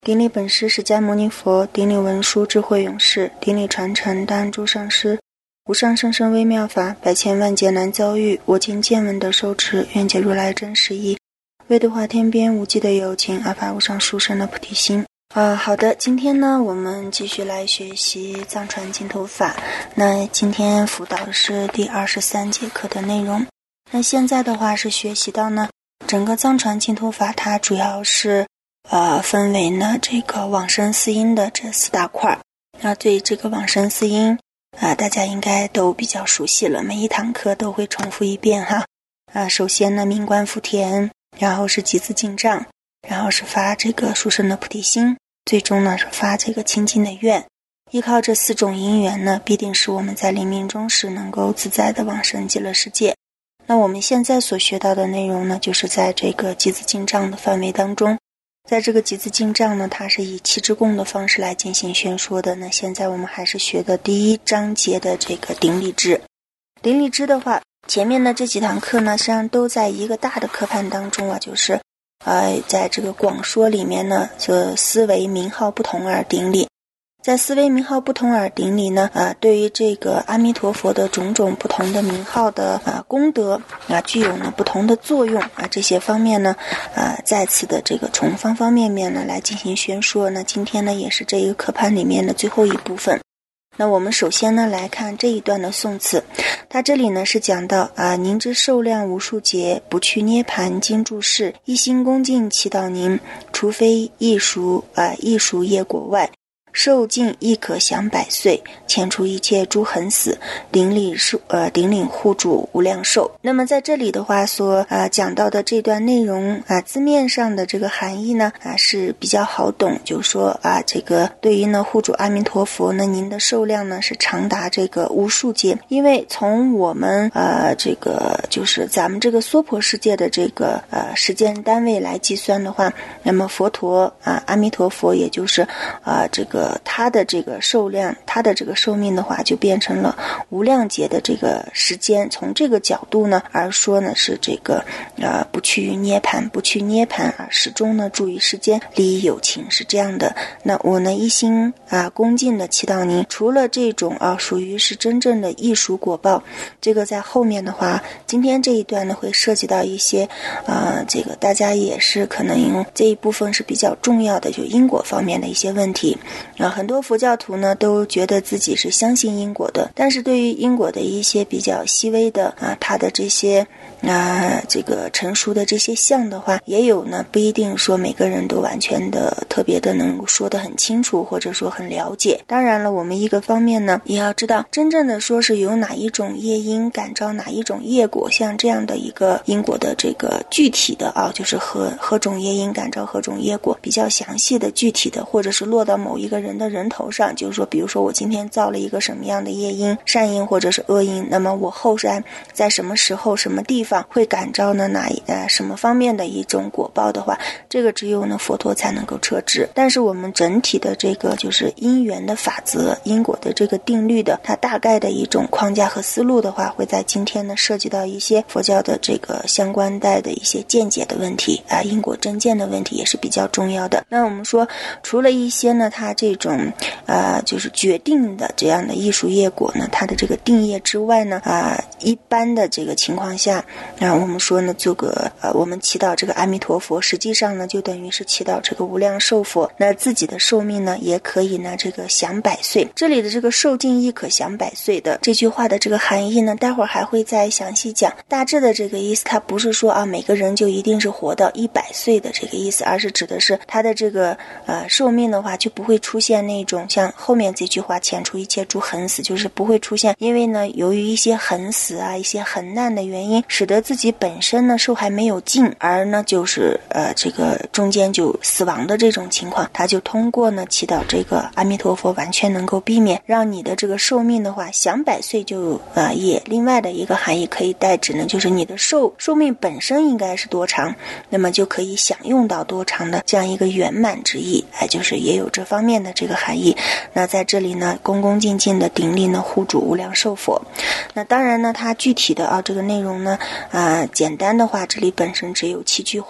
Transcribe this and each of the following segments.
顶礼本师释迦牟尼佛，顶礼文殊智慧勇士，顶礼传承大安诸上师。无上甚深微妙法，百千万劫难遭遇。我今见闻得受持，愿解如来真实义。为度化天边无际的有情，阿发无上殊胜的菩提心。好的，今天呢，我们继续来学习藏传净土法。那今天辅导的是第23节课的内容。那现在的话是学习到呢，整个藏传净土法它主要是分为呢这个往生四因的这4大块。那对这个往生四因大家应该都比较熟悉了，每一堂课都会重复一遍哈。首先呢，命观福田，然后是集资进账，然后是发这个殊胜的菩提心，最终呢是发这个清净的愿。依靠这4种因缘呢，必定使我们在临命终时能够自在的往生极乐世界。那我们现在所学到的内容呢，就是在这个集资进账的范围当中。在这个集资进账呢，它是以七支供的方式来进行宣说的。那现在我们还是学的第1章节的这个顶礼支。顶礼支的话，前面的这几堂课呢，实际上都在一个大的课盘当中就是在这个广说里面呢，就思维名号不同而顶礼。在思维名号不同而顶礼呢，对于这个阿弥陀佛的种种不同的名号的功德具有呢不同的作用这些方面呢再次的这个从方方面面呢来进行宣说。那今天呢也是这一个课盘里面的最后一部分。那我们首先呢来看这一段的颂词，它这里呢是讲到您之寿量无数劫，不去涅盘经住世，一心恭敬祈祷您，除非异熟业果外，寿尽亦可享100岁，遣除一切诸横死，顶领护主无量寿。那么在这里的话所讲到的这段内容字面上的这个含义呢是比较好懂，就是说这个对于呢护主阿弥陀佛呢，您的寿量呢是长达这个无数劫。因为从我们这个就是咱们这个娑婆世界的这个时间单位来计算的话，那么佛陀阿弥陀佛也就是这个他的这个寿量，他的这个寿命的话就变成了无量劫的这个时间。从这个角度呢而说呢是这个不去于涅盘，不去涅盘始终呢住于世间，利益有情，是这样的。那我呢一心恭敬的祈祷您，除了这种属于是真正的艺术果报，这个在后面的话，今天这一段呢会涉及到一些这个大家也是可能这一部分是比较重要的，就因果方面的一些问题。很多佛教徒呢都觉得自己是相信因果的，但是对于因果的一些比较细微的它的这些这个成熟的这些项的话，也有呢不一定说每个人都完全的特别的能够说得很清楚，或者说很了解。当然了，我们一个方面呢也要知道真正的说是由哪一种业因感召哪一种业果，像这样的一个因果的这个具体的就是何种业因感召何种业果比较详细的具体的，或者是落到某一个人的人头上，就是说比如说我今天造了一个什么样的业因，善因或者是恶因，那么我后山在什么时候什么地方会感召呢什么方面的一种果报的话，这个只有呢佛陀才能够彻知。但是我们整体的这个就是因缘的法则，因果的这个定律的它大概的一种框架和思路的话，会在今天呢涉及到一些佛教的这个相关带的一些见解的问题因果真见的问题也是比较重要的。那我们说除了一些呢它这种就是决定的这样的艺术业果呢，它的这个定业之外呢一般的这个情况下我们说呢这个我们祈祷这个阿弥陀佛，实际上呢就等于是祈祷这个无量寿佛，那自己的寿命呢也可以呢这个享100岁。这里的这个寿尽亦可享100岁的这句话的这个含义呢，待会儿还会再详细讲。大致的这个意思，它不是说每个人就一定是活到100岁的这个意思，而是指的是他的这个寿命的话就不会出现那种像后面这句话遣除一切诸横死，就是不会出现因为呢由于一些横死一些横难的原因，使得自己本身呢寿还没有尽，而呢就是这个中间就死亡的这种情况，他就通过呢祈祷这个阿弥陀佛完全能够避免，让你的这个寿命的话享100岁就也另外的一个含义可以代指呢，就是你的寿命本身应该是多长，那么就可以享用到多长的这样一个圆满之意就是也有这方面的这个含义。那在这里呢恭恭敬敬的顶礼呢护主无量寿佛。那当然呢它具体的这个内容呢简单的话这里本身只有7句话，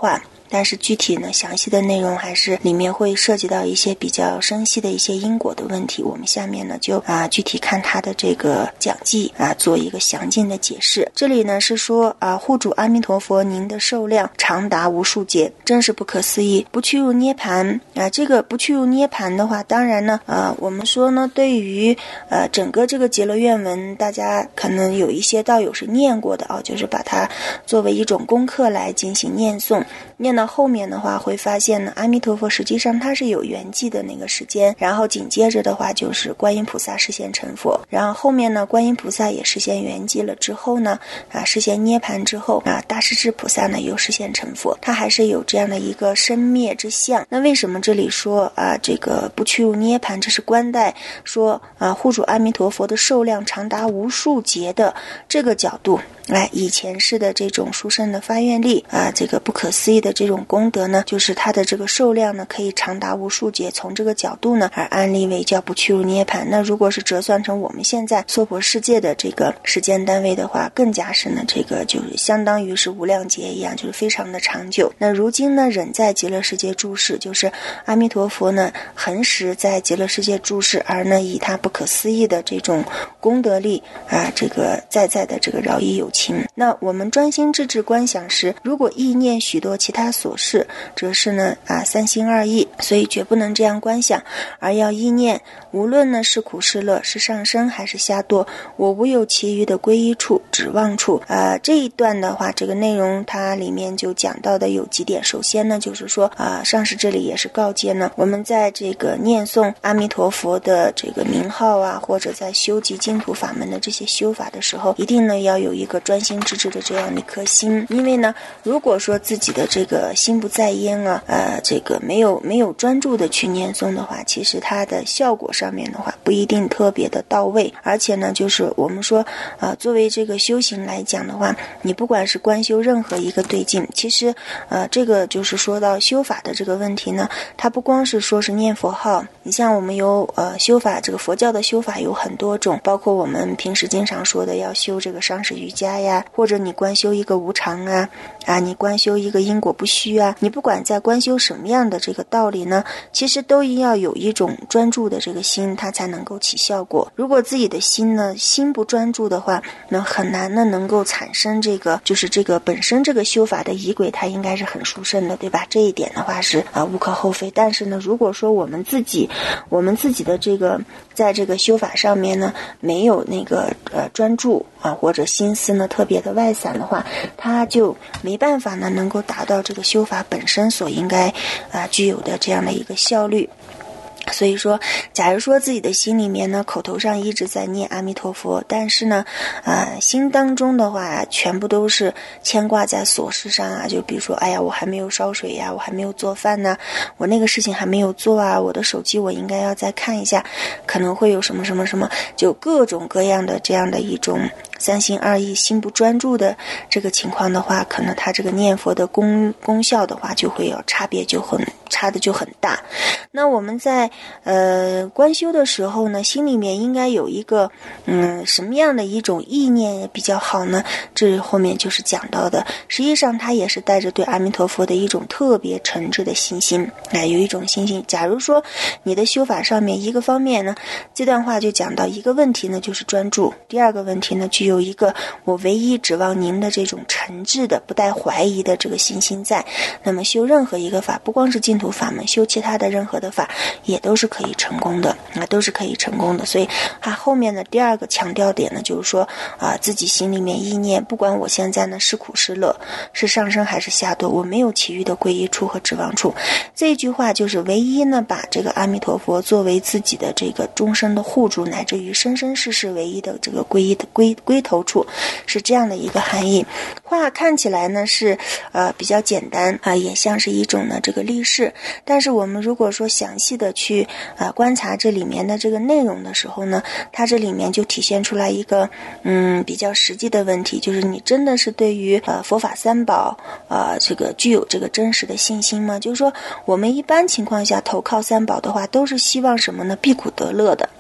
但是具体呢详细的内容还是里面会涉及到一些比较深细的一些因果的问题，我们下面呢就具体看他的这个讲记做一个详尽的解释。这里呢是说护主阿弥陀佛您的寿量长达无数劫，真是不可思议，不去入涅盘这个不去入涅盘的话，当然呢我们说呢对于整个这个结罗愿文，大家可能有一些道友是念过的就是把它作为一种功课来进行念诵。念到后面的话会发现呢，阿弥陀佛实际上它是有圆寂的那个时间，然后紧接着的话就是观音菩萨示现成佛，然后后面呢观音菩萨也实现圆寂了之后呢实现涅盘之后大势至菩萨呢又实现成佛，它还是有这样的一个生灭之相。那为什么这里说这个不去入涅盘，这是观待说护主阿弥陀佛的寿量长达无数劫的这个角度以前世的这种殊胜的发愿力这个不可思议的这种功德呢，就是它的这个寿量呢可以长达无数劫，从这个角度呢而安立为叫不去入涅盘。那如果是折算成我们现在娑婆世界的这个时间单位的话，更加是呢这个就是相当于是无量劫一样，就是非常的长久。那如今呢仍在极乐世界住世，就是阿弥陀佛呢恒时在极乐世界住世，而呢以他不可思议的这种功德力这个在的这个饶益有情。那我们专心致志观想时，如果意念许多其他所事，则是呢三心二意，所以绝不能这样观想，而要意念无论呢是苦是乐，是上升还是下堕，我无有其余的归依处指望处。这一段的话这个内容它里面就讲到的有几点。首先呢就是说上师这里也是告诫呢，我们在这个念诵阿弥陀佛的这个名号或者在修集净土法门的这些修法的时候，一定呢要有一个专心致志的这样的一颗心。因为呢如果说自己的这个心不在焉这个没有专注的去念诵的话，其实它的效果上面的话不一定特别的到位。而且呢就是我们说作为这个修行来讲的话，你不管是观修任何一个对境，其实这个就是说到修法的这个问题呢，它不光是说是念佛号，你像我们有修法，这个佛教的修法有很多种，包括我们平时经常说的要修这个伤时瑜伽呀，或者你观修一个无常你观修一个因果不虚你不管在观修什么样的这个道理呢，其实都要有一种专注的这个心，它才能够起效果。如果自己的心不专注的话，那很难呢能够产生这个就是这个本身这个修法的仪轨，它应该是很殊胜的，对吧？这一点的话是无可厚非。但是呢如果说我们自己的这个在这个修法上面呢没有那个专注或者心思呢特别的外散的话，它就没办法呢能够达到这个修法本身所应该具有的这样的一个效率。所以说假如说自己的心里面呢口头上一直在念阿弥陀佛，但是呢心当中的话全部都是牵挂在琐事上就比如说我还没有烧水我还没有做饭我那个事情还没有做我的手机我应该要再看一下，可能会有什么什么什么，就各种各样的这样的一种三心二意心不专注的这个情况的话，可能他这个念佛的功效的话就会有差的就很大。那我们在观修的时候呢，心里面应该有一个什么样的一种意念比较好呢？这后面就是讲到的，实际上它也是带着对阿弥陀佛的一种特别诚挚的信心有一种信心。假如说你的修法上面一个方面呢，这段话就讲到一个问题呢就是专注，第二个问题呢具有一个我唯一指望您的这种诚挚的不带怀疑的这个信心在，那么修任何一个法，不光是净土法门，修其他的任何的法也都是可以成功的所以他后面的第二个强调点呢就是说自己心里面意念，不管我现在呢是苦是乐，是上升还是下堕，我没有其余的归依处和指望处。这一句话就是唯一呢把这个阿弥陀佛作为自己的这个终生的护主，乃至于生生世世唯一的这个归依的归头处，是这样的一个含义。话看起来呢是比较简单也像是一种呢这个立誓，但是我们如果说详细的去观察这里面的这个内容的时候呢，它这里面就体现出来一个比较实际的问题，就是你真的是对于佛法三宝这个具有这个真实的信心吗？就是说我们一般情况下投靠三宝的话，都是希望什么呢？避苦得乐的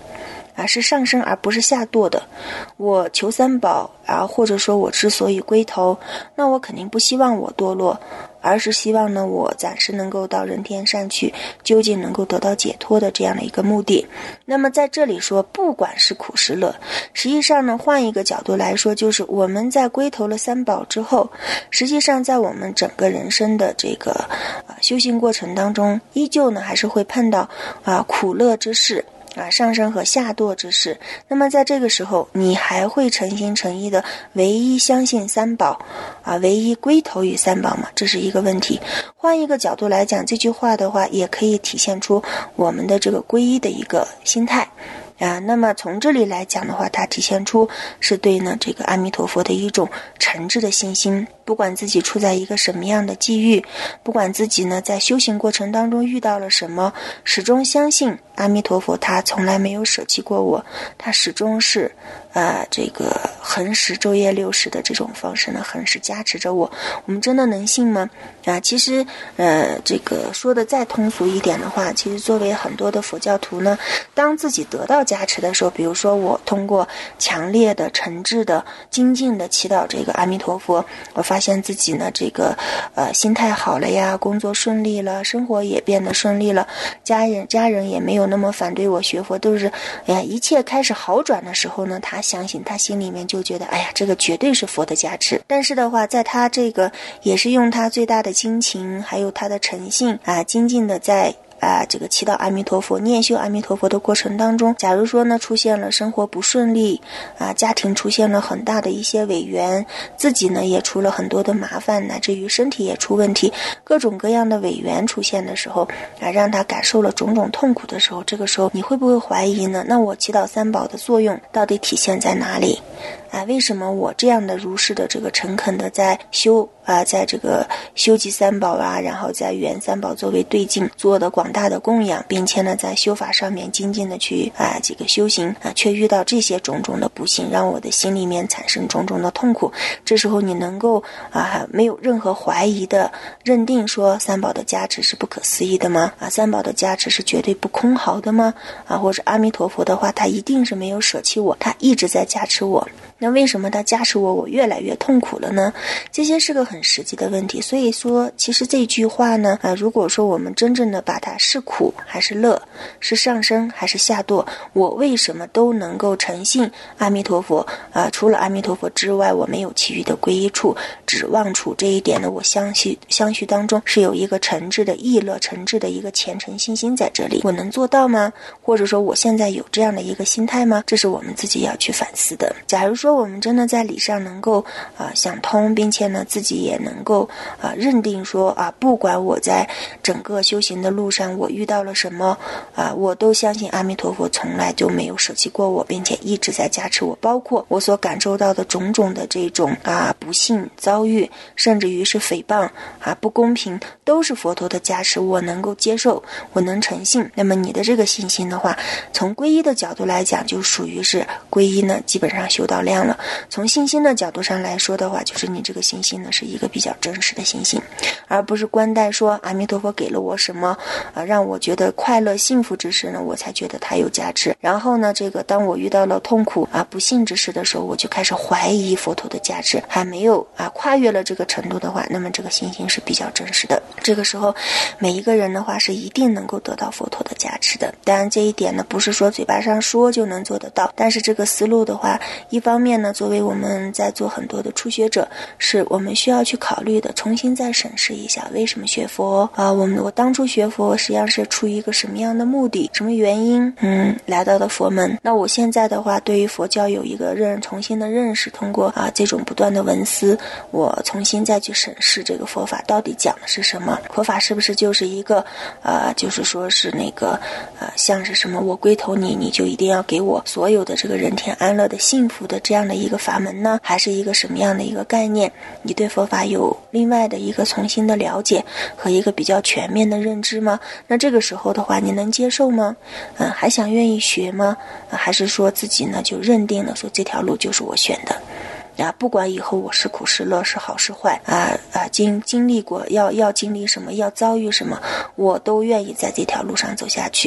是上升而不是下堕的。我求三宝或者说我之所以归头，那我肯定不希望我堕落，而是希望呢我暂时能够到人天上去，究竟能够得到解脱的这样的一个目的。那么在这里说不管是苦是乐，实际上呢换一个角度来说，就是我们在归头了三宝之后，实际上在我们整个人生的这个修行过程当中，依旧呢还是会碰到苦乐之事上升和下堕之事。那么在这个时候，你还会诚心诚意的唯一相信三宝唯一归头于三宝吗？这是一个问题。换一个角度来讲，这句话的话也可以体现出我们的这个皈依的一个心态那么从这里来讲的话，它体现出是对呢这个阿弥陀佛的一种诚挚的信心。不管自己处在一个什么样的际遇，不管自己呢在修行过程当中遇到了什么，始终相信阿弥陀佛他从来没有舍弃过我，他始终是这个恒时昼夜60的这种方式呢恒时加持着我。我们真的能信吗？其实这个说的再通俗一点的话，其实作为很多的佛教徒呢，当自己得到加持的时候，比如说我通过强烈的诚挚的精进的祈祷这个阿弥陀佛，我发现自己呢这个心态好了呀，工作顺利了，生活也变得顺利了，家人也没有那么反对我学佛，都是一切开始好转的时候呢，他相信，他心里面就觉得这个绝对是佛的加持。但是的话，在他这个也是用他最大的精勤还有他的诚信精进的在这个祈祷阿弥陀佛念修阿弥陀佛的过程当中，假如说呢出现了生活不顺利家庭出现了很大的一些违缘，自己呢也出了很多的麻烦，乃至于身体也出问题，各种各样的违缘出现的时候让他感受了种种痛苦的时候，这个时候你会不会怀疑呢？那我祈祷三宝的作用到底体现在哪里？为什么我这样的如是的这个诚恳的在修在这个修集三宝然后在原三宝作为对境做的广大的供养，并且呢在修法上面精进的去这个修行却遇到这些种种的不幸，让我的心里面产生种种的痛苦。这时候你能够没有任何怀疑的认定说三宝的加持是不可思议的吗？三宝的加持是绝对不空毫的吗？或者阿弥陀佛的话，他一定是没有舍弃我，他一直在加持我，那为什么他加持我越来越痛苦了呢？这些是个很实际的问题。所以说其实这句话呢如果说我们真正的把它是苦还是乐，是上升还是下堕，我为什么都能够诚信阿弥陀佛除了阿弥陀佛之外我没有其余的皈依处指望处，这一点呢我相续当中是有一个诚挚的意乐，诚挚的一个虔诚信心在这里，我能做到吗？或者说我现在有这样的一个心态吗？这是我们自己要去反思的。假如说我们真的在理上能够想通，并且呢自己也能够认定说不管我在整个修行的路上我遇到了什么我都相信阿弥陀佛从来就没有舍弃过我，并且一直在加持我，包括我所感受到的种种的这种不幸遭遇，甚至于是诽谤不公平，都是佛陀的加持，我能够接受，我能诚信。那么你的这个信心的话，从皈依的角度来讲就属于是皈依呢基本上修到量了。从信心的角度上来说的话，就是你这个信心呢是一个比较真实的信心，而不是观待说阿弥陀佛给了我什么让我觉得快乐幸福之时呢我才觉得他有加持，然后呢这个当我遇到了痛苦不幸之事的时候，我就开始怀疑佛陀的加持，还没有跨越了这个程度的话，那么这个信心是比较真实的。这个时候每一个人的话是一定能够得到佛陀的加持的。当然这一点呢不是说嘴巴上说就能做得到，但是这个思路的话，一方面呢作为我们在做很多的初学者，是我们需要去考虑的，重新再审视一下为什么学佛我当初学佛实际上是出于一个什么样的目的，什么原因来到的佛门。那我现在的话对于佛教有一个重新的认识，通过这种不断的文思，我重新再去审视这个佛法到底讲的是什么。佛法是不是就是一个就是说是那个像是什么我归投你就一定要给我所有的这个人天安乐的幸福的这样的一个法门呢？还是一个什么样的一个概念？你对佛法有另外的一个重新的了解和一个比较全面的认知吗？那这个时候的话你能接受吗？还想愿意学吗？还是说自己呢就认定了说这条路就是我选的不管以后我是苦是乐是好是坏经历过要经历什么要遭遇什么，我都愿意在这条路上走下去。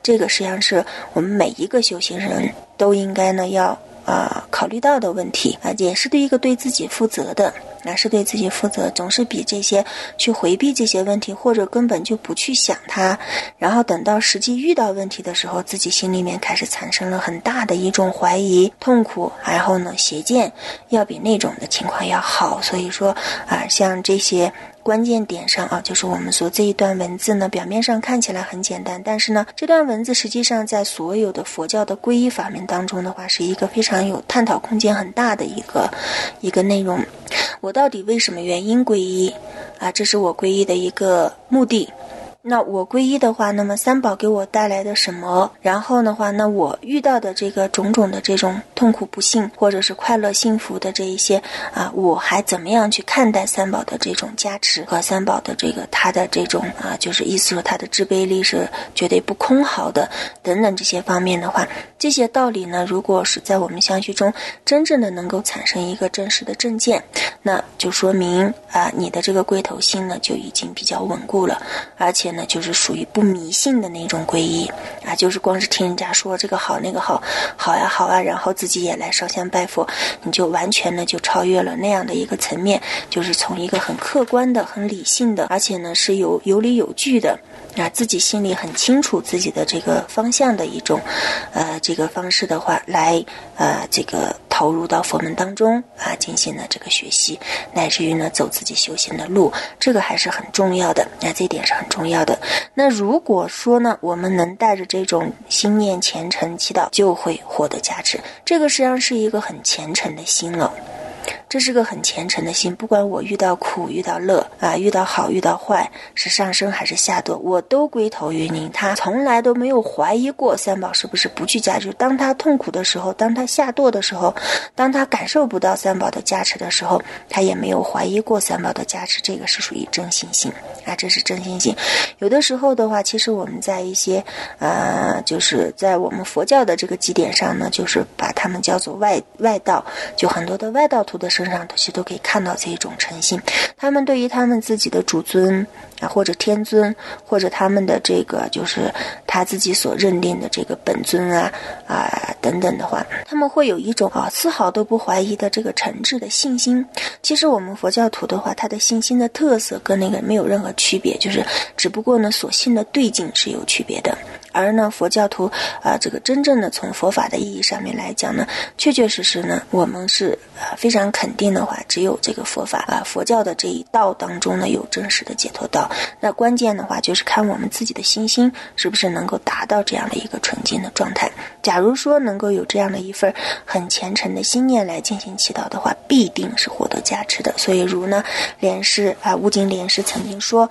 这个实际上是我们每一个修行人都应该呢要考虑到的问题也是对自己负责的。是对自己负责，总是比这些去回避这些问题，或者根本就不去想它，然后等到实际遇到问题的时候，自己心里面开始产生了很大的一种怀疑、痛苦，然后呢邪见，要比那种的情况要好。所以说像这些关键点上就是我们说这一段文字呢，表面上看起来很简单，但是呢，这段文字实际上在所有的佛教的皈依法门当中的话，是一个非常有探讨空间很大的一个内容。我到底为什么原因皈依这是我皈依的一个目的。那我皈依的话，那么三宝给我带来的什么？然后的话，那我遇到的这个种种的这种痛苦不幸，或者是快乐幸福的这一些我还怎么样去看待三宝的这种加持和三宝的这个他的这种就是意思说他的智悲力是绝对不空耗的等等这些方面的话，这些道理呢，如果是在我们相续中真正的能够产生一个真实的正见，那就说明你的这个归头心呢就已经比较稳固了，而且呢就是属于不迷信的那种皈依就是光是听人家说这个好那个好呀，然后自己也来烧香拜佛，你就完全呢就超越了那样的一个层面，就是从一个很客观的、很理性的，而且呢是有理有据的自己心里很清楚自己的这个方向的一种这个方式的话来这个投入到佛门当中进行了这个学习，乃至于呢走自己修行的路，这个还是很重要的这一点是很重要的。那如果说呢我们能带着这种心念虔诚祈祷，就会获得加持，这个实际上是一个很虔诚的心了。这是个很虔诚的心，不管我遇到苦遇到乐遇到好遇到坏，是上升还是下堕，我都归头于您。他从来都没有怀疑过三宝是不是不去加持，当他痛苦的时候，当他下堕的时候，当他感受不到三宝的加持的时候，他也没有怀疑过三宝的加持，这个是属于真心性这是真心性。有的时候的话，其实我们在一些就是在我们佛教的这个基点上呢，就是把他们叫做外道，就很多的外道徒的身上其实都可以看到这一种诚信，他们对于他们自己的主尊或者天尊，或者他们的这个就是他自己所认定的这个本尊等等的话，他们会有一种丝毫都不怀疑的这个诚挚的信心。其实我们佛教徒的话，他的信心的特色跟那个没有任何区别，就是只不过呢所信的对境是有区别的。而呢佛教徒这个真正的从佛法的意义上面来讲呢，确确实实呢我们是非常肯定的话，只有这个佛法佛教的这一道当中呢有真实的解脱道。那关键的话就是看我们自己的心心是不是能够达到这样的一个纯净的状态。假如说能够有这样的一份很虔诚的心念来进行祈祷的话，必定是获得加持的。所以如呢莲师悟净莲师曾经说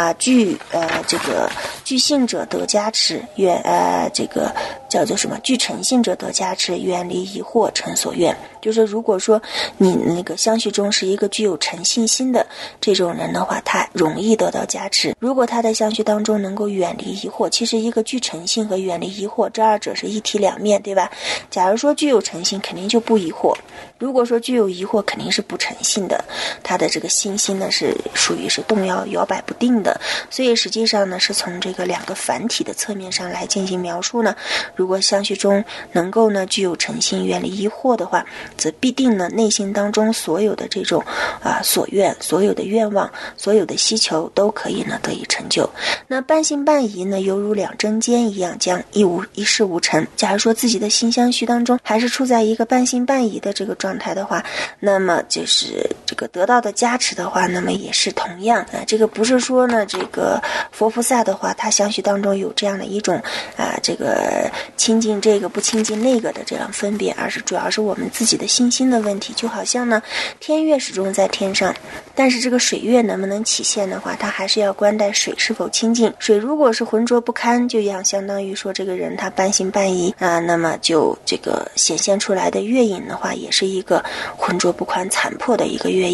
具信者得加持，这个叫做什么？具诚信者得加持，远离疑惑，成所愿。就是如果说你那个相续中是一个具有诚信心的这种人的话，他容易得到加持。如果他在相续当中能够远离疑惑，其实一个具诚信和远离疑惑，这二者是一体两面，对吧？假如说具有诚信，肯定就不疑惑；如果说具有疑惑，肯定是不诚信的。他的这个信心呢，是属于是动摇摆不定的。所以实际上呢，是从这个两个繁体的侧面上来进行描述呢。如果相续中能够呢具有诚信，远离疑惑的话，则必定呢内心当中所有的这种所愿，所有的愿望，所有的希求都可以呢得以成就。那半信半疑呢，犹如两针尖一样，将一事无成。假如说自己的心相续当中还是处在一个半信半疑的这个状态的话，那么就是这个得到的加持的话，那么也是同样这个不是说呢这个佛菩萨的话，他相续当中有这样的一种这个亲近这个不亲近那个的这样分别，而是主要是我们自己的信心的问题。就好像呢天月始终在天上，但是这个水月能不能起现的话，它还是要观待水是否清净。水如果是浑浊不堪，就相当于说这个人他半信半疑那么就这个显现出来的月影的话，也是一个浑浊不堪残破的一个月影。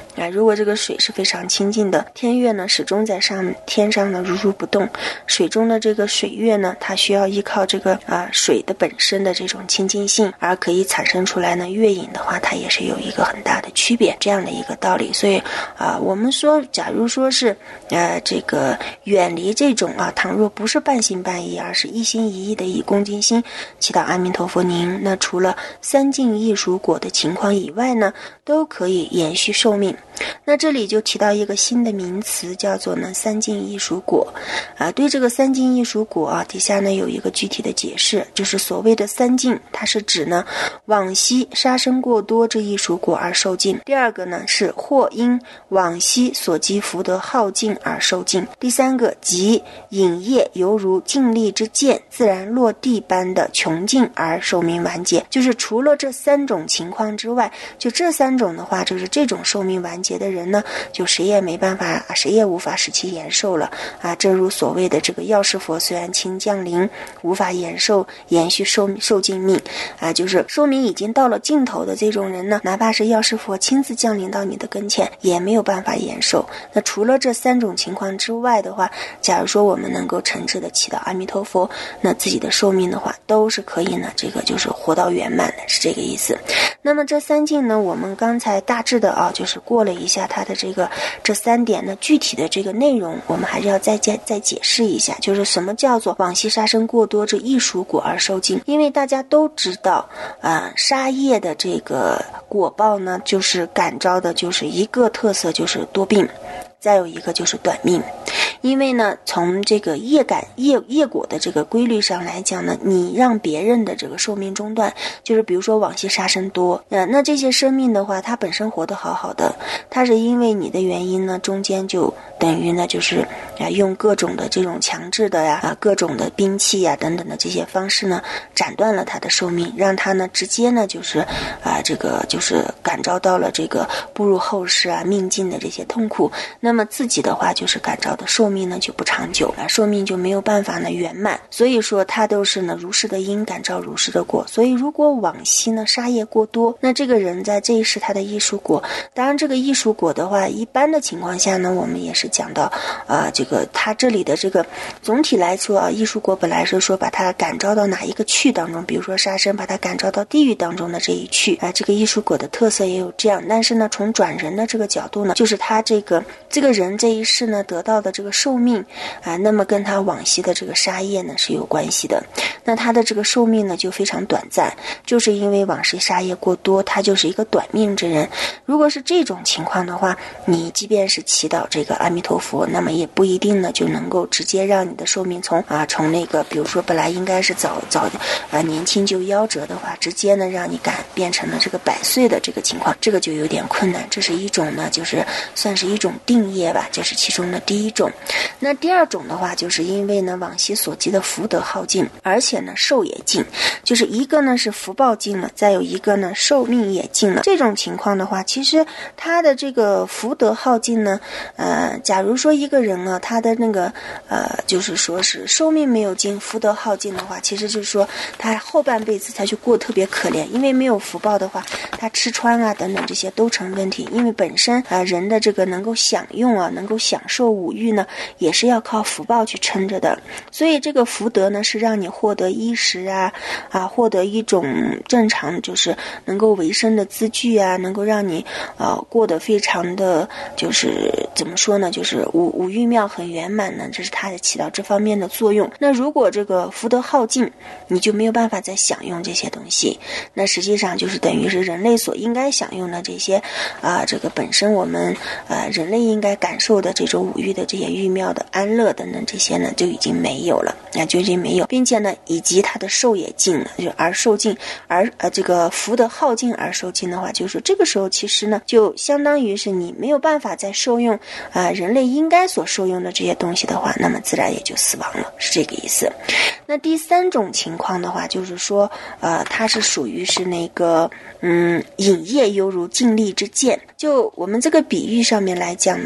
如果这个水是非常清净的，天月呢始终在天上呢如如不动，水中的这个水月呢，它需要依靠这个水的本身的这种清净性，而可以产生出来呢月影的话，它也是有一个很大的区别，这样的一个道理。所以我们说，假如说是这个远离这种倘若不是半信半疑，而是一心一意的以恭敬心祈祷阿弥陀佛您，那除了三净异熟果的情况以外呢，都可以延续寿命。那这里就提到一个新的名词，叫做呢三净异熟果对这个三净异熟果底下呢有一个具体的解释，就是所谓的三净，它是指呢往昔杀生过多之异熟果而受尽；第二个呢是或因往昔所积福德耗尽而受尽；第三个即引业犹如尽力之箭自然落地般的穷尽而寿命完结。就是除了这三种情况之外，就这三种的话，就是这种寿命完结的人呢，就谁也没办法，谁也无法使其延寿了正如所谓的这个药师佛虽然亲降临，无法延续寿尽命就是寿命已经到了尽头的这种人呢，哪怕是药师佛亲自降临到你的跟前，也没有办法延寿。那除了这三种情况之外的话，假如说我们能够诚挚的祈祷阿弥陀佛，那自己的寿命的话都是可以呢，这个就是活到圆满的，是这个意思。那么这三境呢，我们刚才大致的就是过了一下它的这三点呢，具体的这个内容我们还是要再解释一下，就是什么叫做往昔杀生过多之异熟果而受尽。因为大家都知道杀业的这个果报呢，就是感召的就是一个特色，就是多病，再有一个就是短命。因为呢，从这个业果的这个规律上来讲呢，你让别人的这个寿命中断，就是比如说往昔杀生多，那这些生命的话，它本身活得好好的，它是因为你的原因呢，中间就等于呢就是用各种的这种强制的各种的兵器等等的这些方式呢，斩断了它的寿命，让它呢直接呢就是这个就是感召到了这个步入后世命尽的这些痛苦。那么自己的话就是感召的寿命呢就不长久寿命就没有办法呢圆满。所以说它都是呢如是的因感召如是的果。所以如果往昔呢杀业过多，那这个人在这一世他的异熟果，当然这个异熟果的话，一般的情况下呢，我们也是讲到这个他这里的这个总体来说异熟果本来是说把它感召到哪一个趣当中，比如说杀生把它感召到地狱当中的这一趣这个异熟果的特色也有这样。但是呢从转人的这个角度呢，就是他这个人这一世呢得到的这个寿命那么跟他往昔的这个杀业呢是有关系的。那他的这个寿命呢就非常短暂，就是因为往昔杀业过多，他就是一个短命之人。如果是这种情况的话，你即便是祈祷这个阿弥陀佛，那么也不一定呢就能够直接让你的寿命从那个比如说本来应该是早年轻就夭折的话，直接呢让你变成了这个100岁的这个情况，这个就有点困难。这是一种呢就是算是一种定业吧，这是其中的第一种。那第二种的话，就是因为呢往昔所积的福德耗尽，而且呢寿也尽，就是一个呢是福报尽了，再有一个呢寿命也尽了。这种情况的话，其实他的这个福德耗尽呢假如说一个人他的那个就是说是寿命没有尽，福德耗尽的话，其实就是说他后半辈子他就过得特别可怜。因为没有福报的话，他吃穿等等这些都成问题。因为本身人的这个能够享用能够享受五欲呢，也是要靠福报去撑着的。所以这个福德呢是让你获得衣食获得一种正常就是能够维生的资具能够让你过得非常的就是怎么说呢，就是五欲妙很圆满呢，这是它的起到这方面的作用。那如果这个福德耗尽，你就没有办法再享用这些东西，那实际上就是等于是人类所应该享用的这些这个本身我们人类应该感受的这种五欲的这些欲妙的安乐等等这些呢就已经没有了，就已经没有，并且呢以及它的寿也尽了，就而受尽，而这个福德耗尽而受尽的话，就是这个时候其实呢就相当于是你没有办法再受用人类应该所受用的这些东西的话，那么自然也就死亡了，是这个意思。那第三种情况的话，就是说它是属于是那个引业犹如尽力之箭。就我们这个比喻上面来讲呢，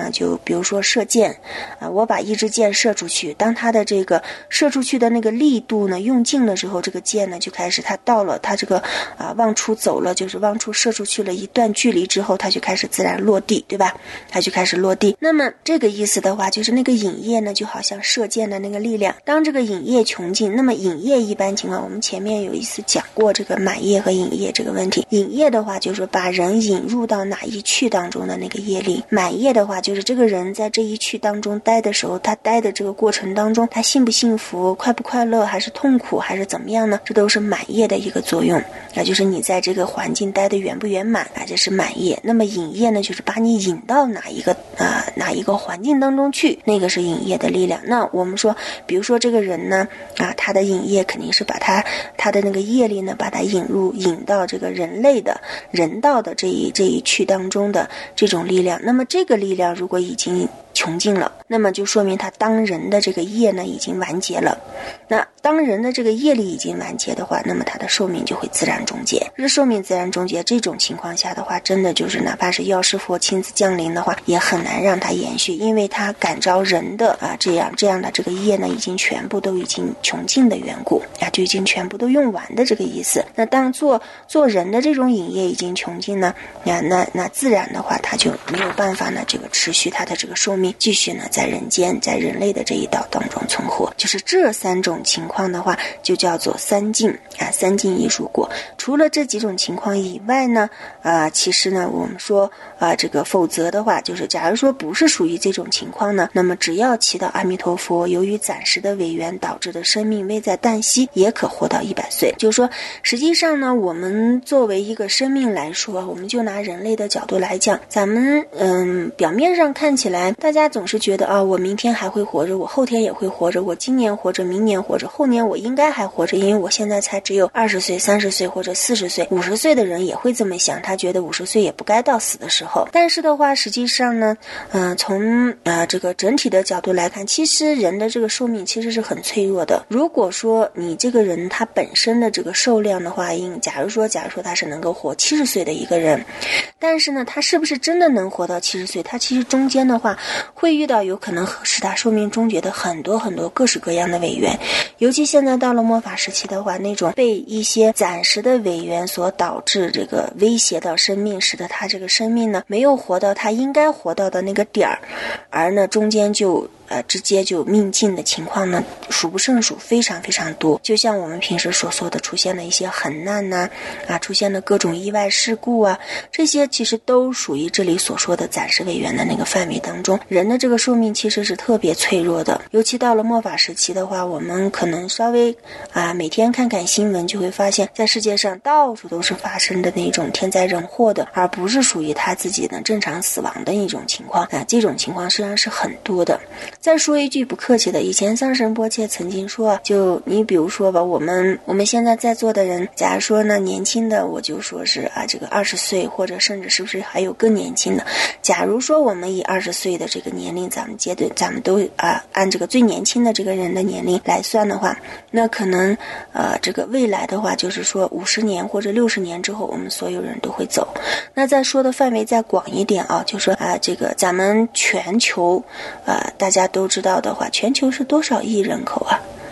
呢，就比如说射箭我把一支箭射出去，当它的这个射出去的那个力度呢用尽了之后，这个箭呢就开始它到了它这个往出走了，就是往出射出去了一段距离之后，它就开始自然落地，对吧？它就开始落地。那么这个意思的话，就是那个引液呢就好像射箭的那个力量，当这个引液穷尽，那么引液一般情况我们前面有一次讲过这个满液和引液这个问题。引液的话就是把人引入到哪一趣当中的那个业力，满液的话就是这个人在这一趣当中待的时候，他待的这个过程当中，他幸不幸福，快不快乐，还是痛苦，还是怎么样呢？这都是满液的一个作用，就是你在这个环境待得圆不圆满这是满液。那么引液呢，就是把你引到哪一个环境当中去，那个是引液的力量。那我们说比如说这个人呢他的引液肯定是把他的那个业力呢把他引到这个人类的人道的这一趣当中的这种力量。那么这个力量如果已经穷尽了，那么就说明他当人的这个业呢已经完结了。那当人的这个业力已经完结的话，那么他的寿命就会自然终结。这寿命自然终结这种情况下的话，真的就是哪怕是药师佛亲自降临的话，也很难让他延续，因为他感召人的这样的这个业呢，已经全部都已经穷尽的缘故就已经全部都用完的这个意思。那当做人的这种引业已经穷尽呢，那自然的话，他就没有办法呢这个持续他的这个寿命，继续呢在人间在人类的这一道当中存活。就是这三种情况的话，就叫做三境三境艺术果。除了这几种情况以外呢其实呢我们说这个否则的话，就是假如说不是属于这种情况呢，那么只要祈祷阿弥陀佛，由于暂时的违缘导致的生命危在旦夕，也可活到100岁。就是说实际上呢，我们作为一个生命来说，我们就拿人类的角度来讲，咱们表面上看起来大家总是觉得我明天还会活着，我后天也会活着，我今年活着，明年活着，后年我应该还活着，因为我现在才只有20岁30岁或者40岁50岁的人也会这么想，他觉得50岁也不该到死的时候。但是的话实际上呢从这个整体的角度来看，其实人的这个寿命其实是很脆弱的。如果说你这个人他本身的这个寿量的话，假如说他是能够活70岁的一个人，但是呢他是不是真的能活到70岁，他其实中间的话会遇到有可能使他寿命终结的很多很多各式各样的违缘。尤其现在到了末法时期的话，那种被一些暂时的违缘所导致这个威胁到生命，使得他这个生命呢没有活到他应该活到的那个点儿，而呢中间就直接就命尽的情况呢数不胜数，非常非常多。就像我们平时所说的出现了一些横难出现了各种意外事故这些其实都属于这里所说的暂时违缘的那个范围当中。人的这个寿命其实是特别脆弱的，尤其到了末法时期的话，我们可能稍微每天看看新闻就会发现，在世界上到处都是发生的那种天灾人祸的，而不是属于他自己的正常死亡的一种情况这种情况实际上是很多的。再说一句不客气的，以前桑神波切曾经说就你比如说吧，我们现在在座的人，假如说呢年轻的，我就说是这个20岁，或者甚至是不是还有更年轻的。假如说我们以20岁的这个年龄，咱们都按这个最年轻的这个人的年龄来算的话，那可能这个未来的话就是说50年或者60年之后，我们所有人都会走。那再说的范围再广一点就说这个咱们全球大家都知道的话，全球是多少亿人口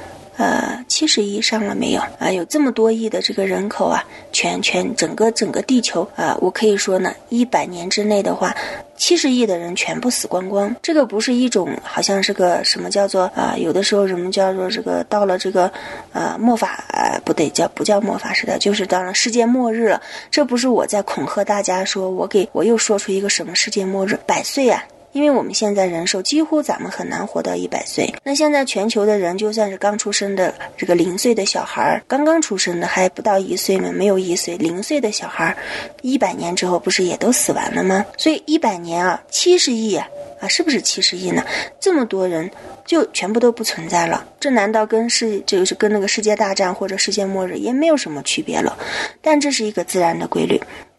70亿上了没有有这么多亿的这个人口全整个地球我可以说呢100年之内的话70亿的人全部死光光。这个不是一种好像是个什么叫做有的时候人们叫做这个到了这个末法不叫末法时代，就是到了世界末日了。这不是我在恐吓大家说我又说出一个什么世界末日100岁因为我们现在人寿几乎咱们很难活到100岁。那现在全球的人就算是刚出生的这个0岁的小孩，刚刚出生的还不到1岁嘛，没有1岁0岁的小孩，100年之后不是也都死完了吗？所以100年70亿是不是70亿呢？这么多人就全部都不存在了，这难道就是跟那个世界大战或者世界末日也没有什么区别了？但这是一个自然的规律。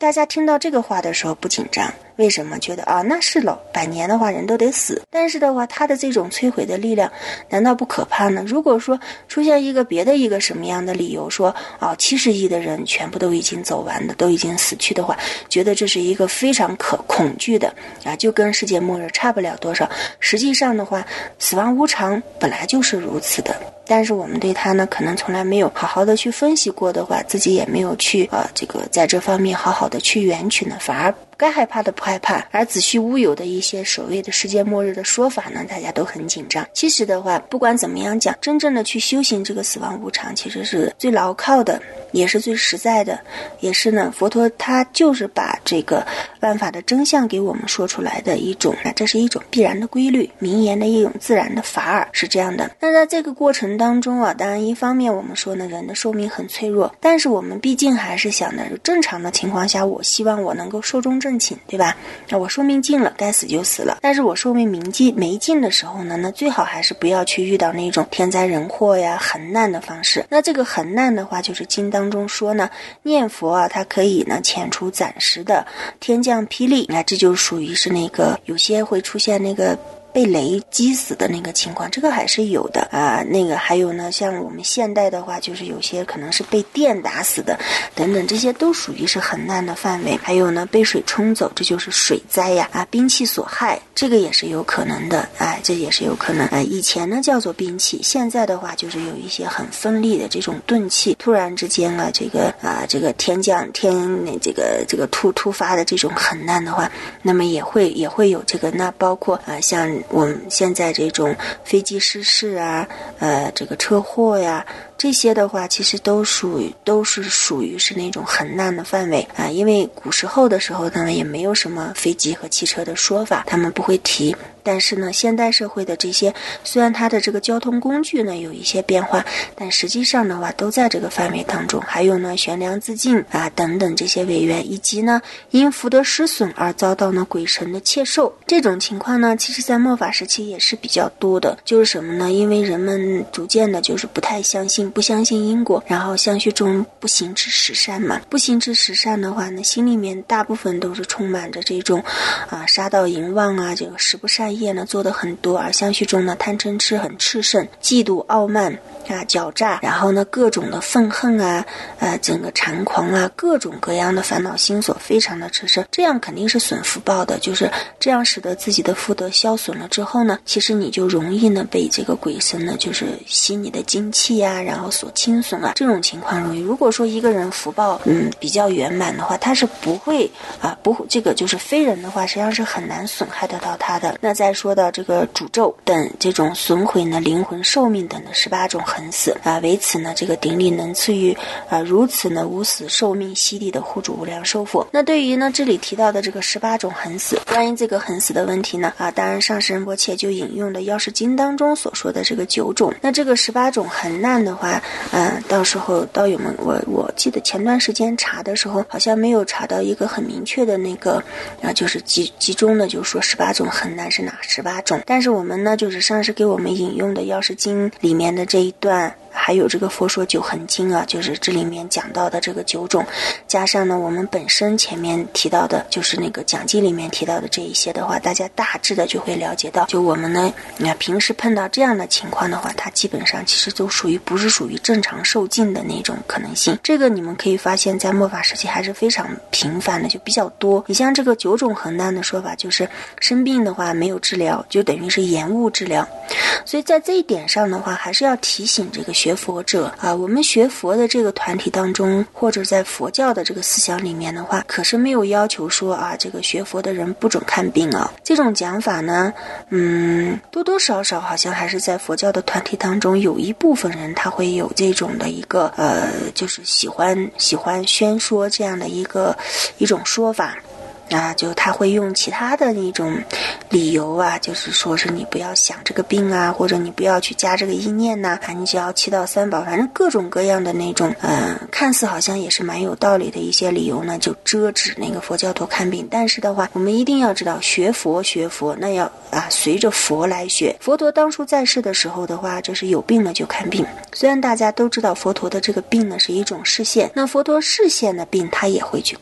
大家听到这个话的时候不紧张，为什么？觉得那是了，100年的话人都得死。但是的话，它的这种摧毁的力量难道不可怕呢？如果说出现一个别的一个什么样的理由，说70亿的人全部都已经走完的，都已经死去的话，觉得这是一个非常恐惧的就跟世界末日差不了多少。实际上的话，死亡无常本来就是如此的，但是我们对它呢可能从来没有好好的去分析过的话，自己也没有去这个在这方面好好的去缘取呢，反而该害怕的不害怕，而子虚乌有的一些所谓的世界末日的说法呢，大家都很紧张。其实的话，不管怎么样讲，真正的去修行这个死亡无常，其实是最牢靠的，也是最实在的，也是呢佛陀他就是把这个万法的真相给我们说出来的一种，这是一种必然的规律，名言的一种自然的法尔，是这样的。那在这个过程当中当然一方面我们说呢，人的寿命很脆弱，但是我们毕竟还是想的正常的情况下，我希望我能够寿终正寝，对吧？那我寿命尽了，该死就死了。但是我寿命没尽的时候呢，那最好还是不要去遇到那种天灾人祸呀、横难的方式。那这个横难的话，就是经当中说呢，念佛它可以呢遣除暂时的天降霹雳，那这就属于是那个有些会出现那个被雷击死的那个情况，这个还是有的那个还有呢，像我们现代的话，就是有些可能是被电打死的等等，这些都属于是很难的范围。还有呢，被水冲走，这就是水灾呀兵器所害，这个也是有可能的这也是有可能以前呢叫做兵器，现在的话就是有一些很锋利的这种钝器，突然之间这个天降这个突发的这种很难的话，那么也会有这个。那包括像我们现在这种飞机失事这个车祸呀，这些的话其实都是属于是那种很难的范围因为古时候的时候呢也没有什么飞机和汽车的说法，他们不会提。但是呢，现代社会的这些虽然它的这个交通工具呢有一些变化，但实际上的话都在这个范围当中。还有呢，悬梁自尽等等这些违缘，以及呢因福德失损而遭到呢鬼神的窃受，这种情况呢其实在末法时期也是比较多的。就是什么呢？因为人们逐渐的就是不相信因果，然后相续中不行持十善嘛，不行持十善的话呢，心里面大部分都是充满着这种杀盗淫妄这个十不善业呢做的很多，而相续中呢贪嗔痴很炽盛，嫉妒傲慢狡诈，然后呢各种的愤恨整个猖狂各种各样的烦恼心所非常的炽盛，这样肯定是损福报的。就是这样使得自己的福德消损了之后呢，其实你就容易呢被这个鬼神呢就是吸你的精气然后所侵损这种情况容易。如果说一个人福报比较圆满的话，他是不会这个就是非人的话实际上是很难损害得到他的。那再说到这个诅咒等这种损毁呢灵魂寿命等的18种横死为此呢这个顶礼能赐予如此呢无死寿命悉地的护主无量寿佛。那对于呢这里提到的这个18种横死，关于这个横死的问题呢当然上师仁波切就引用的药师经当中所说的这个9种。那这个18种横难的话到时候道友们我记得前段时间查的时候好像没有查到一个很明确的那个就是集中的就说18种横难是哪18种，但是我们呢就是上师给我们引用的药师经里面的这一段，还有这个佛说九横经就是这里面讲到的这个9种，加上呢我们本身前面提到的就是那个讲记里面提到的这一些的话，大家大致的就会了解到，就我们呢平时碰到这样的情况的话，它基本上其实都不是属于正常受尽的那种可能性。这个你们可以发现在末法时期还是非常频繁的，就比较多。你像这个9种横难的说法，就是生病的话没有治疗，就等于是延误治疗。所以在这一点上的话，还是要提醒这个学佛者我们学佛的这个团体当中，或者在佛教的这个思想里面的话，可是没有要求说这个学佛的人不准看病这种讲法呢多多少少好像还是在佛教的团体当中有一部分人他会有这种的一个就是喜欢宣说这样的一种说法就他会用其他的那种理由就是说是你不要想这个病或者你不要去加这个意念你只要祈祷三宝，反正各种各样的那种看似好像也是蛮有道理的一些理由呢，就遮止那个佛教徒看病。但是的话，我们一定要知道学佛那要随着佛来学。佛陀当初在世的时候的话，就是有病了就看病。虽然大家都知道佛陀的这个病呢是一种示现，那佛陀示现的病他也会去看，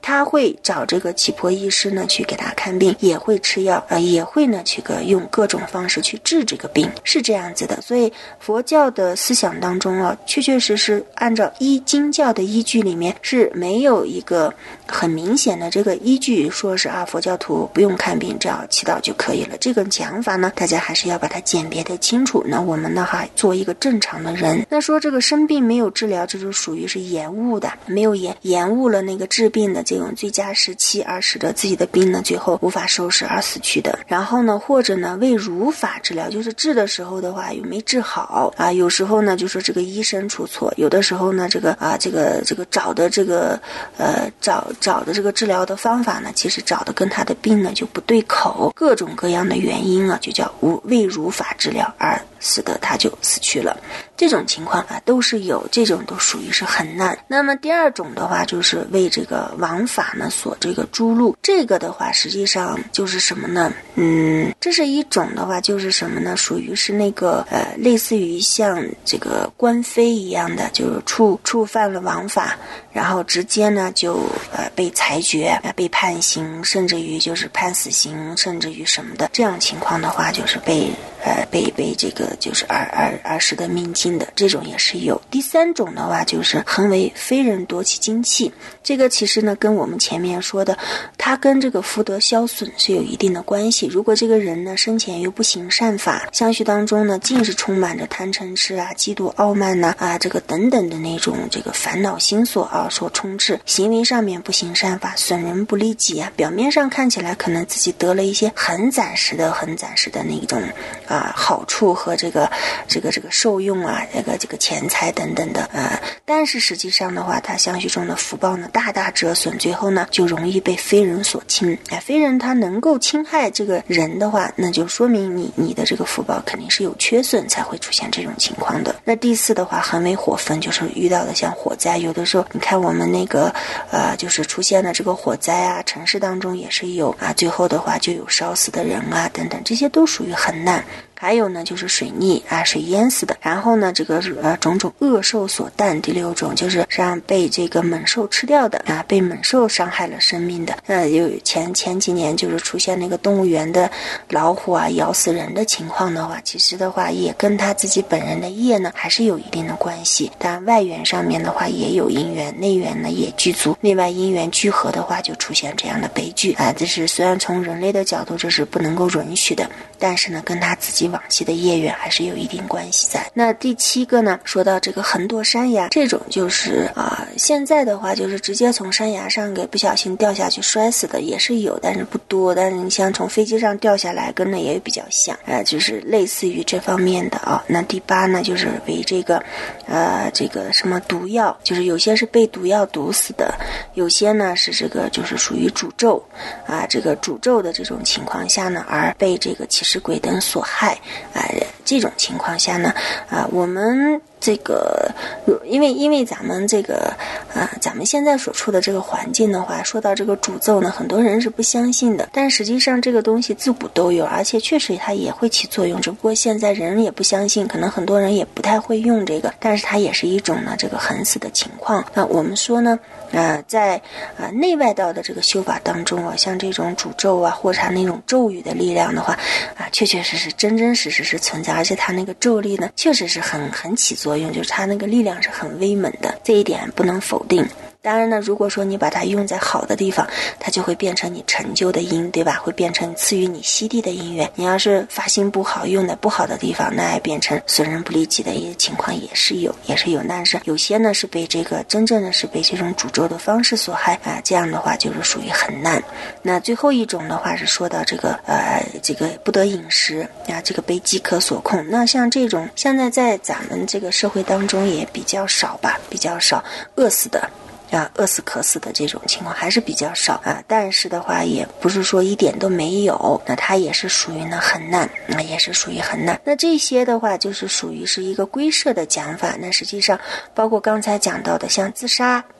他会找这个奇婆医师呢去给他看病，也会吃药，也会呢去用各种方式去治这个病，是这样子的。所以佛教的思想当中啊，确确实实按照经教的依据里面是没有一个很明显的这个依据说是佛教徒不用看病，只要祈祷就可以了。这个讲法呢，大家还是要把它鉴别的清楚。那我们呢还做一个正常的人。那说这个生病没有治疗，这就属于是延误的，没有延误了那个治病的这种最佳时期，而使得自己的病呢最后无法收拾而死去的。然后呢，或者呢未如法治疗，就是治的时候的话又没治好有时候呢就说这个医生出错，有的时候呢这个找的这个找的这个治疗的方法呢，其实找的跟他的病呢就不对口，各种各样的原因就叫未如法治疗而使得他就死去了。这种情况都是有，这种都属于是很难。那么第二种的话就是为这个王法呢所这个诛戮，这个的话实际上就是什么呢？这是一种的话就是什么呢？属于是那个类似于像这个官非一样的，就是触犯了王法，然后直接呢就被裁决被判刑，甚至于就是判死刑，甚至于什么的，这样情况的话就是被这个就是而使得命尽的，这种也是有。第三种的话就是横为非人夺其精气，这个其实呢跟我们前面说的他跟这个福德消损是有一定的关系。如果这个人呢生前又不行善法，相续当中呢尽是充满着贪嗔痴嫉妒傲慢这个等等的那种这个烦恼心所所充斥，行为上面不行善法，损人不利己表面上看起来可能自己得了一些很暂时的那种好处和这个受用这个钱财等等的但是实际上的话，他相续中的福报呢大大折损，最后呢就容易被非人所侵。非人他能够侵害这个人的话，那就说明你的这个福报肯定是有缺损，才会出现这种情况的。那第四的话，横为火焚，就是遇到的像火灾，有的时候你看我们那个就是出现了这个火灾城市当中也是有最后的话就有烧死的人等等，这些都属于很难。还有呢就是水逆水淹死的，然后呢这个种种恶兽所啖，第六种就是让被这个猛兽吃掉的被猛兽伤害了生命的有前几年就是出现那个动物园的老虎咬死人的情况的话，其实的话也跟他自己本人的业呢还是有一定的关系。但外缘上面的话也有因缘，内缘呢也具足，内外因缘聚合的话就出现这样的悲剧这是虽然从人类的角度这是不能够允许的，但是呢跟他自己往昔的业缘还是有一定关系在。那第七个呢，说到这个横堕山崖，这种就是现在的话就是直接从山崖上给不小心掉下去摔死的也是有，但是不多。但是你像从飞机上掉下来跟那也比较像就是类似于这方面的那第八呢就是为这个什么毒药，就是有些是被毒药毒死的，有些呢是这个就是属于诅咒这个诅咒的这种情况下呢而被这个起尸鬼等所害这种情况下呢我们这个因为咱们这个咱们现在所处的这个环境的话，说到这个诅咒呢，很多人是不相信的，但实际上这个东西自古都有，而且确实它也会起作用，只不过现在人也不相信，可能很多人也不太会用这个，但是它也是一种呢这个横死的情况。那我们说呢在内外道的这个修法当中像这种诅咒或者它那种咒语的力量的话确确实实真实是存在，而且它那个咒力呢确实是很起作用，就是它那个力量是很威猛的，这一点不能否定。当然呢，如果说你把它用在好的地方，它就会变成你成就的因，对吧？会变成赐予你悉地的因缘。你要是发心不好，用在不好的地方，那也变成损人不利己的一些情况也是有。但是有些呢是被这个真正的是被这种诅咒的方式所害这样的话就是属于很难。那最后一种的话是说到这个不得饮食这个被饥渴所控。那像这种现在在咱们这个社会当中也比较少吧，比较少饿死的。饿死渴死的这种情况还是比较少但是的话也不是说一点都没有，那它也是属于呢很难，也是属于很难。那这些的话就是属于是一个归摄的讲法。那实际上包括刚才讲到的像自杀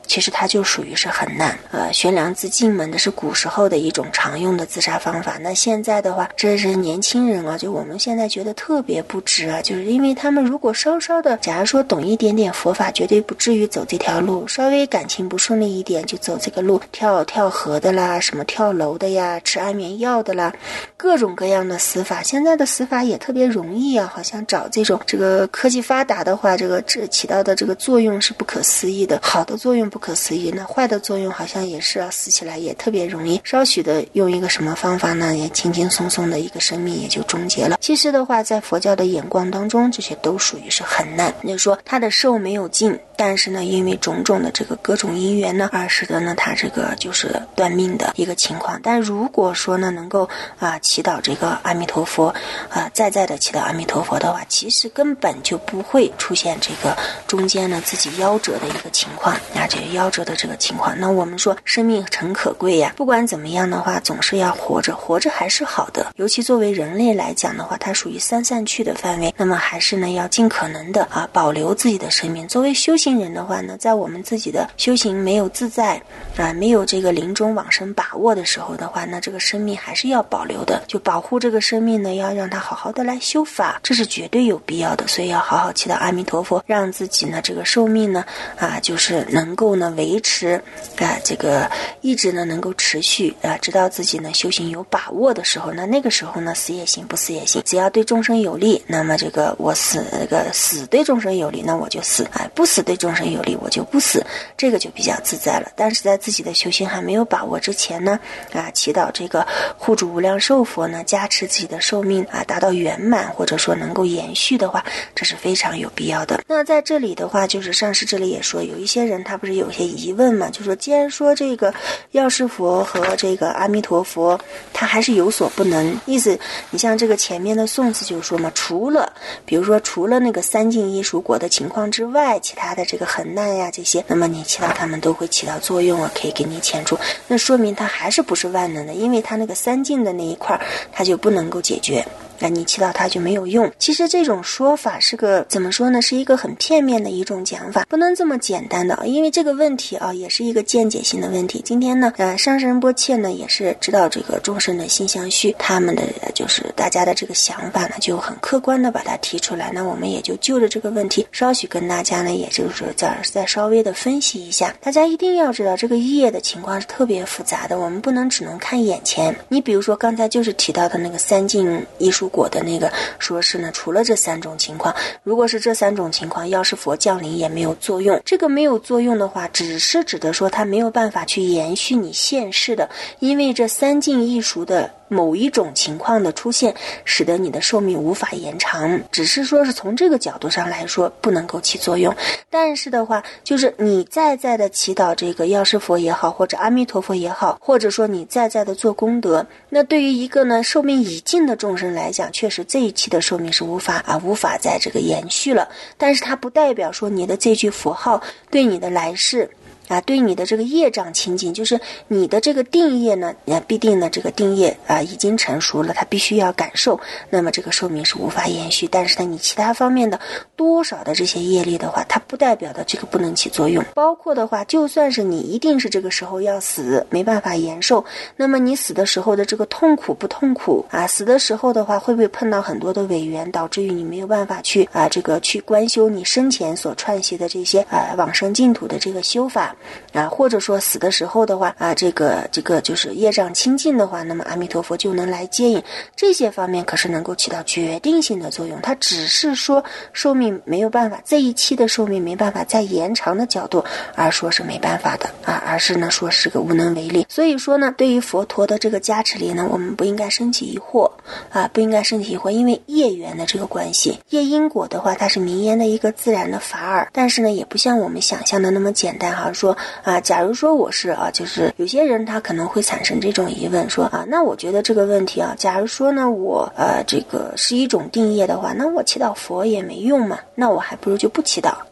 其实它就属于是很难。悬梁自尽嘛，这是古时候的一种常用的自杀方法。那现在的话，这是年轻人啊，就我们现在觉得特别不值啊，就是因为他们如果稍稍的，假如说懂一点点佛法，绝对不至于走这条路。稍微感情不顺利一点，就走这个路，跳河的啦，什么跳楼的呀，吃安眠药的啦，各种各样的死法。现在的死法也特别容易啊，好像找这个科技发达的话，这起到的这个作用是不可思议的，好的作用不可思议，那坏的作用好像也是啊，死起来也特别容易，稍许的用一个什么方法呢，也轻轻松松的一个生命也就终结了。其实的话，在佛教的眼光当中，这些都属于是很难，就是说他的寿没有尽，但是呢，因为种种的这个各种因缘呢，而使得呢他这个就是断命的一个情况。但如果说呢能够祈祷这个阿弥陀佛在的祈祷阿弥陀佛的话，其实根本就不会出现这个中间呢自己夭折的一个情况这个夭折的这个情况。那我们说生命诚可贵呀，不管怎么样的话，总是要活着还是好的。尤其作为人类来讲的话，它属于三散去的范围，那么还是呢要尽可能的保留自己的生命。作为修行人的话呢，在我们自己的修行没有自在没有这个临终往生把握的时候的话，那这个生命还是要保留的，就保护这个生命呢，要让它好好的来修法，这是绝对有必要的。所以要好好祈祷阿弥陀佛，让自己呢这个寿命呢就是能够呢维持这个一直呢能够持续直到自己呢修行有把握的时候，那个时候呢死也行不死也行，只要对众生有利，那么这个我死对众生有利，那我就死不死对众生有利，我就不死，这个就比较自在了。但是在自己的修行还没有把握之前呢祈祷这个护主无量寿佛呢加持自己的寿命达到圆满，或者说能够延续的话，这是非常有必要的。那在这里的话，就是上师这里也说，有一些人他不是有些疑问嘛，就说既然说这个药师佛和这个阿弥陀佛他还是有所不能，意思你像这个前面的颂词就说嘛，比如说除了那个三尽异熟果的情况之外，其他的这个很难呀这些，那么你祈祷他们都会起到作用可以给你遣除，那说明他还是不是万能的，因为他那个三尽的那一块他就不能够解决，那你祈祷它就没有用。其实这种说法是个怎么说呢，是一个很片面的一种讲法，不能这么简单的因为这个问题也是一个见解性的问题。今天呢上师仁波切呢也是知道这个众生的心相续，他们的就是大家的这个想法呢就很客观的把它提出来，那我们也就就着这个问题稍许跟大家呢也就是再稍微的分析一下。大家一定要知道这个业的情况是特别复杂的，我们不能只能看眼前。你比如说刚才就是提到的那个三尽异熟果的那个，说是呢除了这三种情况，如果是这三种情况药师佛降临也没有作用，这个没有作用的话只是指的说它没有办法去延续你现世的，因为这三尽异熟的某一种情况的出现使得你的寿命无法延长，只是说是从这个角度上来说不能够起作用。但是的话就是你在的祈祷这个药师佛也好，或者阿弥陀佛也好，或者说你在的做功德，那对于一个呢寿命已尽的众生来讲，确实这一期的寿命是无法在这个延续了，但是它不代表说你的这句佛号对你的来世对你的这个业障清净，就是你的这个定业呢必定呢这个定业已经成熟了，它必须要感受，那么这个寿命是无法延续。但是呢你其他方面的多少的这些业力的话，它不代表的这个不能起作用。包括的话就算是你一定是这个时候要死，没办法延寿，那么你死的时候的这个痛苦不痛苦死的时候的话会不会碰到很多的违缘，导致于你没有办法去这个去观修你生前所串习的这些往生净土的这个修法或者说死的时候的话这个就是业障清净的话，那么阿弥陀佛就能来接引，这些方面可是能够起到决定性的作用。它只是说寿命没有办法，这一期的寿命没办法再延长的角度而说是没办法的而是呢说是个无能为力。所以说呢对于佛陀的这个加持力呢，我们不应该升起疑惑不应该升起疑惑，因为业缘的这个关系，业因果的话它是名言的一个自然的法尔，但是呢也不像我们想象的那么简单说假如说我是就是有些人他可能会产生这种疑问说那我觉得这个问题假如说呢我这个是一种定业的话，那我祈祷佛也没用嘛，那我还不如就不祈祷，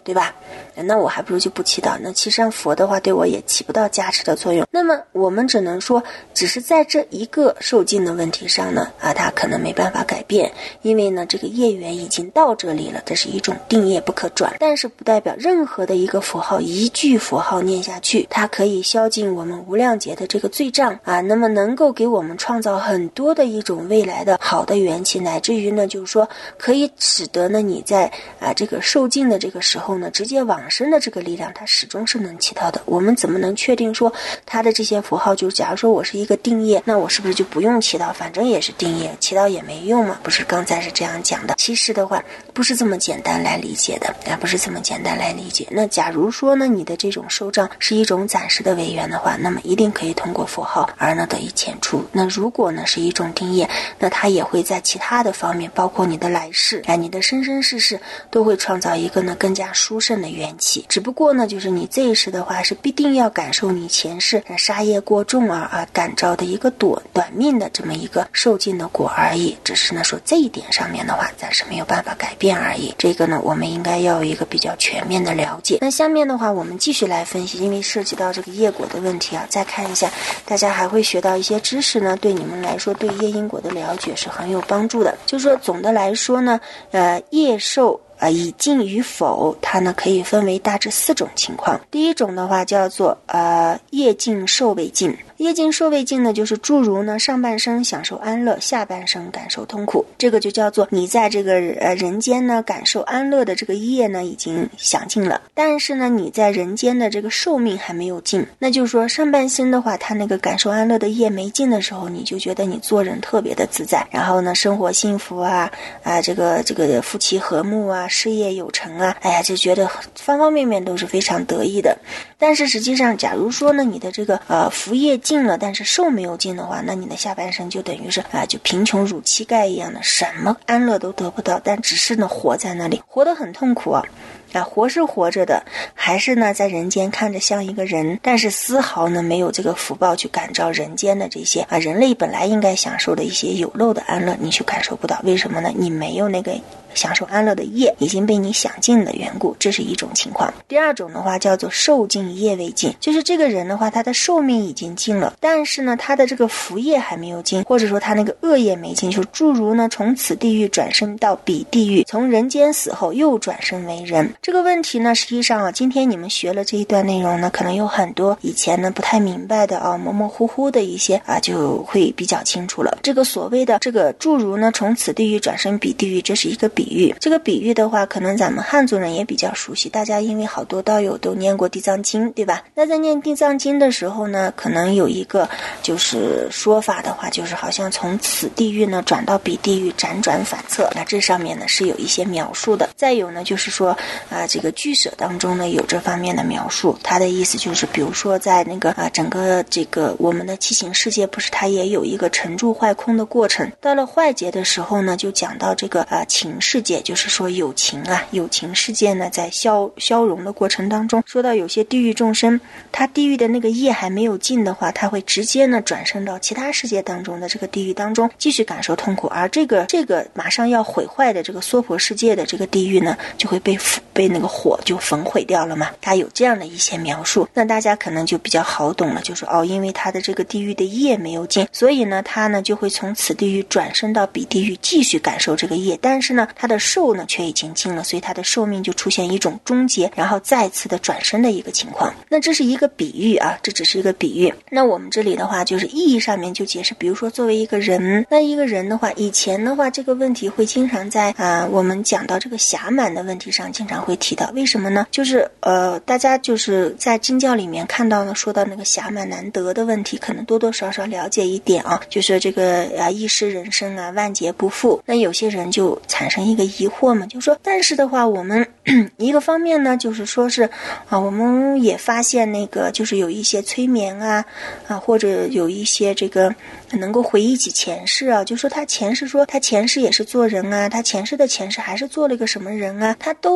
对吧？那我还不如就不祈祷，那其实上佛的话对我也起不到加持的作用。那么我们只能说，只是在这一个受尽的问题上呢，它可能没办法改变，因为呢这个业缘已经到这里了，这是一种定业不可转。但是不代表任何的一个符号，一句符号念下去，它可以消尽我们无量劫的这个罪障那么能够给我们创造很多的一种未来的好的缘起，乃至于呢就是说可以使得呢你在这个受尽的这个时候呢，直接往生的这个力量它始终是能起到的。我们怎么能确定说它的这些符号，就假如说我是一个定业，那我是不是就不用祈祷，反正也是定业，祈祷也没用嘛？不是刚才是这样讲的。其实的话不是这么简单来理解的不是这么简单来理解。那假如说呢你的这种受障是一种暂时的违缘的话，那么一定可以通过符号而呢得以遣除。那如果呢是一种定业，那它也会在其他的方面，包括你的来世你的生生世世都会创造一个呢更加殊胜的缘起。只不过呢就是你这一世的话是必定要感受你前世杀业过重而感召的一个短命的这么一个受尽的果而已，只是呢说这一点上面的话暂时没有办法改变而已。这个呢我们应该要有一个比较全面的了解。那下面的话我们继续来分析，因为涉及到这个业果的问题再看一下，大家还会学到一些知识呢，对你们来说对业因果的了解是很有帮助的。就是说总的来说呢业受已尽与否，它呢可以分为大致4种情况。第一种的话叫做业尽受未尽。业尽受未尽呢，就是诸如呢上半生享受安乐，下半生感受痛苦，这个就叫做你在这个人间呢感受安乐的这个业呢已经享尽了，但是呢你在人间的这个寿命还没有尽。那就是说上半生的话，他那个感受安乐的业没尽的时候，你就觉得你做人特别的自在，然后呢生活幸福这个夫妻和睦事业有成就觉得方方面面都是非常得意的。但是实际上假如说呢你的这个福业尽了，但是寿没有尽的话，那你的下半生就等于是就贫穷如乞丐一样的，什么安乐都得不到，但只是呢活在那里，活得很痛苦活是活着的，还是呢在人间看着像一个人，但是丝毫呢没有这个福报去感召人间的这些人类本来应该享受的一些有漏的安乐，你去感受不到。为什么呢？你没有那个享受安乐的业已经被你享尽的缘故，这是一种情况。第二种的话叫做寿尽业未尽，就是这个人的话他的寿命已经尽了，但是呢他的这个福业还没有尽，或者说他那个恶业没尽，就诸如呢从此地狱转生到彼地狱，从人间死后又转生为人。这个问题呢实际上今天你们学了这一段内容呢，可能有很多以前呢不太明白的模模糊糊的一些就会比较清楚了。这个所谓的这个诸如呢从此地狱转生彼地狱，这是一个比喻。这个比喻的话可能咱们汉族人也比较熟悉，大家因为好多道友都念过地藏经，对吧？那在念地藏经的时候呢，可能有一个就是说法的话，就是好像从此地狱呢转到彼地狱，辗转反侧。那这上面呢是有一些描述的。再有呢就是说这个俱舍当中呢有这方面的描述，它的意思就是比如说在那个整个这个我们的七情世界，不是它也有一个成住坏空的过程，到了坏劫的时候呢就讲到这个情世界，就是说有情世界呢在消融的过程当中，说到有些地狱众生，他地狱的那个业还没有尽的话，他会直接呢转生到其他世界当中的这个地狱当中继续感受痛苦，而这个马上要毁坏的这个娑婆世界的这个地狱呢就会被那个火就焚毁掉了嘛。他有这样的一些描述，那大家可能就比较好懂了，就是因为他的这个地狱的业没有尽，所以呢他呢就会从此地狱转生到彼地狱继续感受这个业，但是呢他的寿呢却已经尽了，所以他的寿命就出现一种终结，然后再次的转生的一个情况。那这是一个比喻这只是一个比喻。那我们这里的话就是意义上面就解释，比如说作为一个人，那一个人的话，以前的话这个问题会经常在我们讲到这个暇满的问题上经常会提到。为什么呢？就是大家就是在经教里面看到呢，说到那个暇满难得的问题，可能多多少少了解一点就说这个一世人生万劫不复。那有些人就产生一个疑惑嘛，就说但是的话我们一个方面呢就是说是我们也发现那个就是有一些催眠或者有一些这个能够回忆起前世就说他前世也是做人他前世的前世还是做了一个什么人他都通过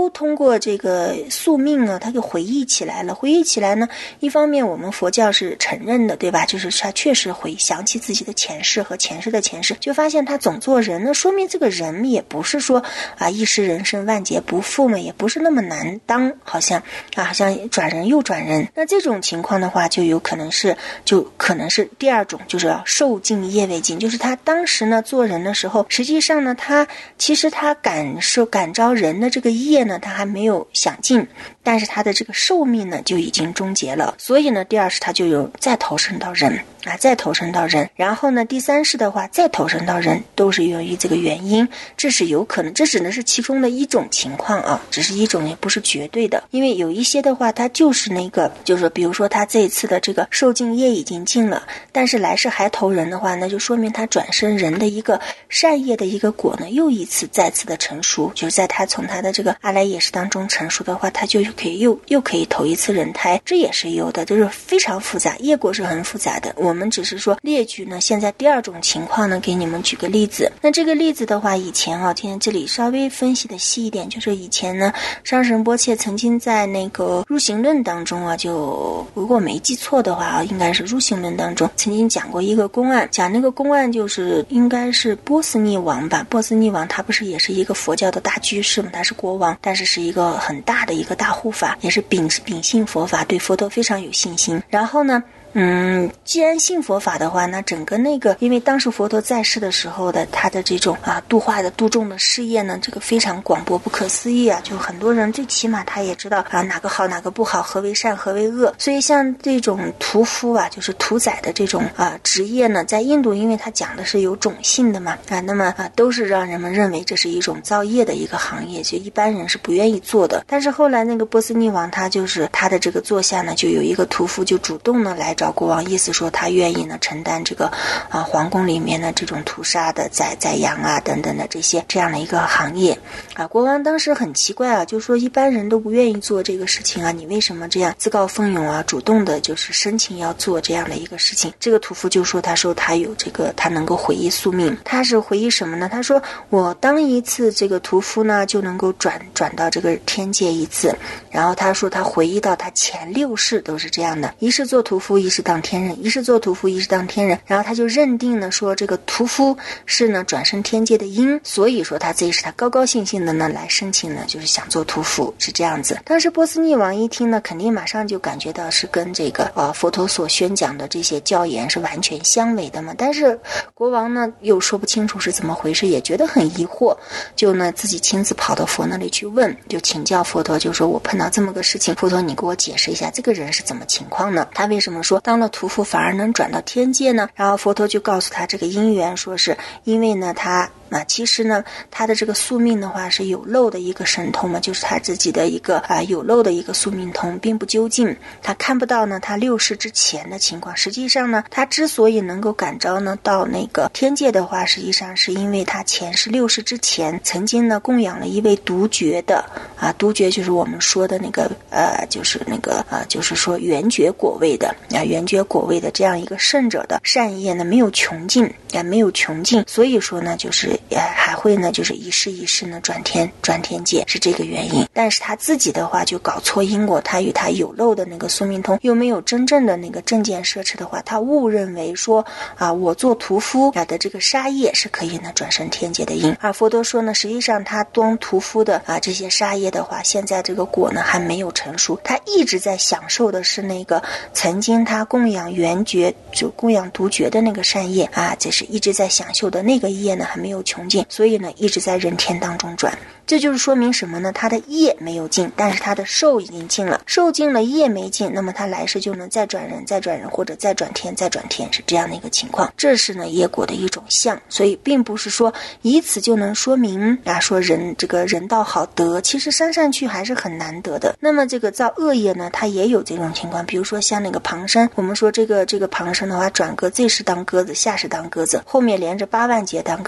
过这个宿命呢，他给回忆起来了。回忆起来呢，一方面我们佛教是承认的，对吧？就是他确实回想起自己的前世和前世的前世，就发现他总做人呢，说明这个人也不是说一世人生万劫不复嘛，也不是那么难当，好像转人又转人。那这种情况的话，就可能是第二种，就是受尽业未尽，就是他当时呢做人的时候，实际上呢其实他感召人的这个业呢，他还没有享尽，但是他的这个寿命呢就已经终结了。所以呢，第二世他就有再投生到人。然后呢，第三世的话再投生到人，都是由于这个原因，这是有可能，这只能是其中的一种情况啊，只是一种，也不是绝对的。因为有一些的话，它就是就是比如说他这一次的这个受尽业已经尽了，但是来世还投人的话，那就说明他转生人的一个善业的一个果呢，再次的成熟，就是在他从他的这个阿赖耶识当中成熟的话，他就可以又可以投一次人胎，这也是有的，就是非常复杂，业果是很复杂的。我们只是说列举呢，现在第二种情况呢，给你们举个例子。那这个例子的话，以前今天这里稍微分析的细一点，就是以前呢，上神波切曾经在那个入行论当中就如果没记错的话应该是入行论当中曾经讲过一个公案，讲那个公案就是应该是波斯匿王吧。波斯匿王他不是也是一个佛教的大居士嘛，他是国王，但是一个很大的一个大护法，也是秉信佛法，对佛陀非常有信心。然后呢既然信佛法的话，那整个因为当时佛陀在世的时候的他的这种度化的度众的事业呢，这个非常广博不可思议就很多人最起码他也知道哪个好哪个不好，何为善何为恶。所以像这种屠夫就是屠宰的这种职业呢，在印度因为他讲的是有种姓的嘛那么都是让人们认为这是一种造业的一个行业，就一般人是不愿意做的。但是后来那个波斯匿王他的这个座下呢，就有一个屠夫就主动呢来找国王，意思说他愿意呢承担这个皇宫里面的这种屠杀的宰羊等等的这样的一个行业国王当时很奇怪就说一般人都不愿意做这个事情你为什么这样自告奋勇主动的就是申请要做这样的一个事情。这个屠夫就说他有他能够回忆宿命。他是回忆什么呢？他说我当一次这个屠夫呢就能够转到这个天界一次。然后他说他回忆到他前6世都是这样的，一世做屠夫，一世当天人，一世做屠夫，一世当天人。然后他就认定了说这个屠夫是呢转生天界的因，所以说他这一世他高高兴兴的呢来申请呢就是想做屠夫，是这样子。当时波斯匿王一听呢，肯定马上就感觉到是跟这个佛陀所宣讲的这些教言是完全相违的嘛。但是国王呢又说不清楚是怎么回事，也觉得很疑惑，就呢自己亲自跑到佛那里去问，就请教佛陀，就说我碰到这么个事情，佛陀你给我解释一下这个人是怎么情况呢？他为什么说当了屠夫反而能转到天界呢？然后佛陀就告诉他这个因缘，说是因为呢他其实呢他的这个宿命的话是有漏的一个神通嘛，就是他自己的一个有漏的一个宿命通并不究竟，他看不到呢他6世之前的情况。实际上呢他之所以能够感召呢到那个天界的话，实际上是因为他前世6世之前曾经呢供养了一位独觉的独觉就是我们说的那个就是说圆觉果位的圆觉果位的这样一个圣者的善业呢没有穷尽所以说呢就是还会呢就是一世一世呢转天界，是这个原因。但是他自己的话就搞错因果，他与他有漏的那个宿命通又没有真正的那个正见摄持的话，他误认为说我做屠夫的这个杀业是可以呢转生天界的因。佛陀说呢，实际上他当屠夫的这些杀业的话，现在这个果呢还没有成熟，他一直在享受的是那个曾经他供养圆觉就供养独觉的那个善业这是一直在享受的那个业呢还没有穷尽，所以呢一直在人天当中转。这就是说明什么呢？他的业没有尽，但是他的寿已经尽了，寿尽了业没尽，那么他来世就能再转人或者再转天，是这样的一个情况。这是呢业果的一种相，所以并不是说以此就能说明说这个人道好得，其实山上去还是很难得的。那么这个造恶业呢，它也有这种情况，比如说像那个旁生，我们说这个旁生的话，转个这世当鸽子，下世当鸽子，后面连着8万劫当鸽子，就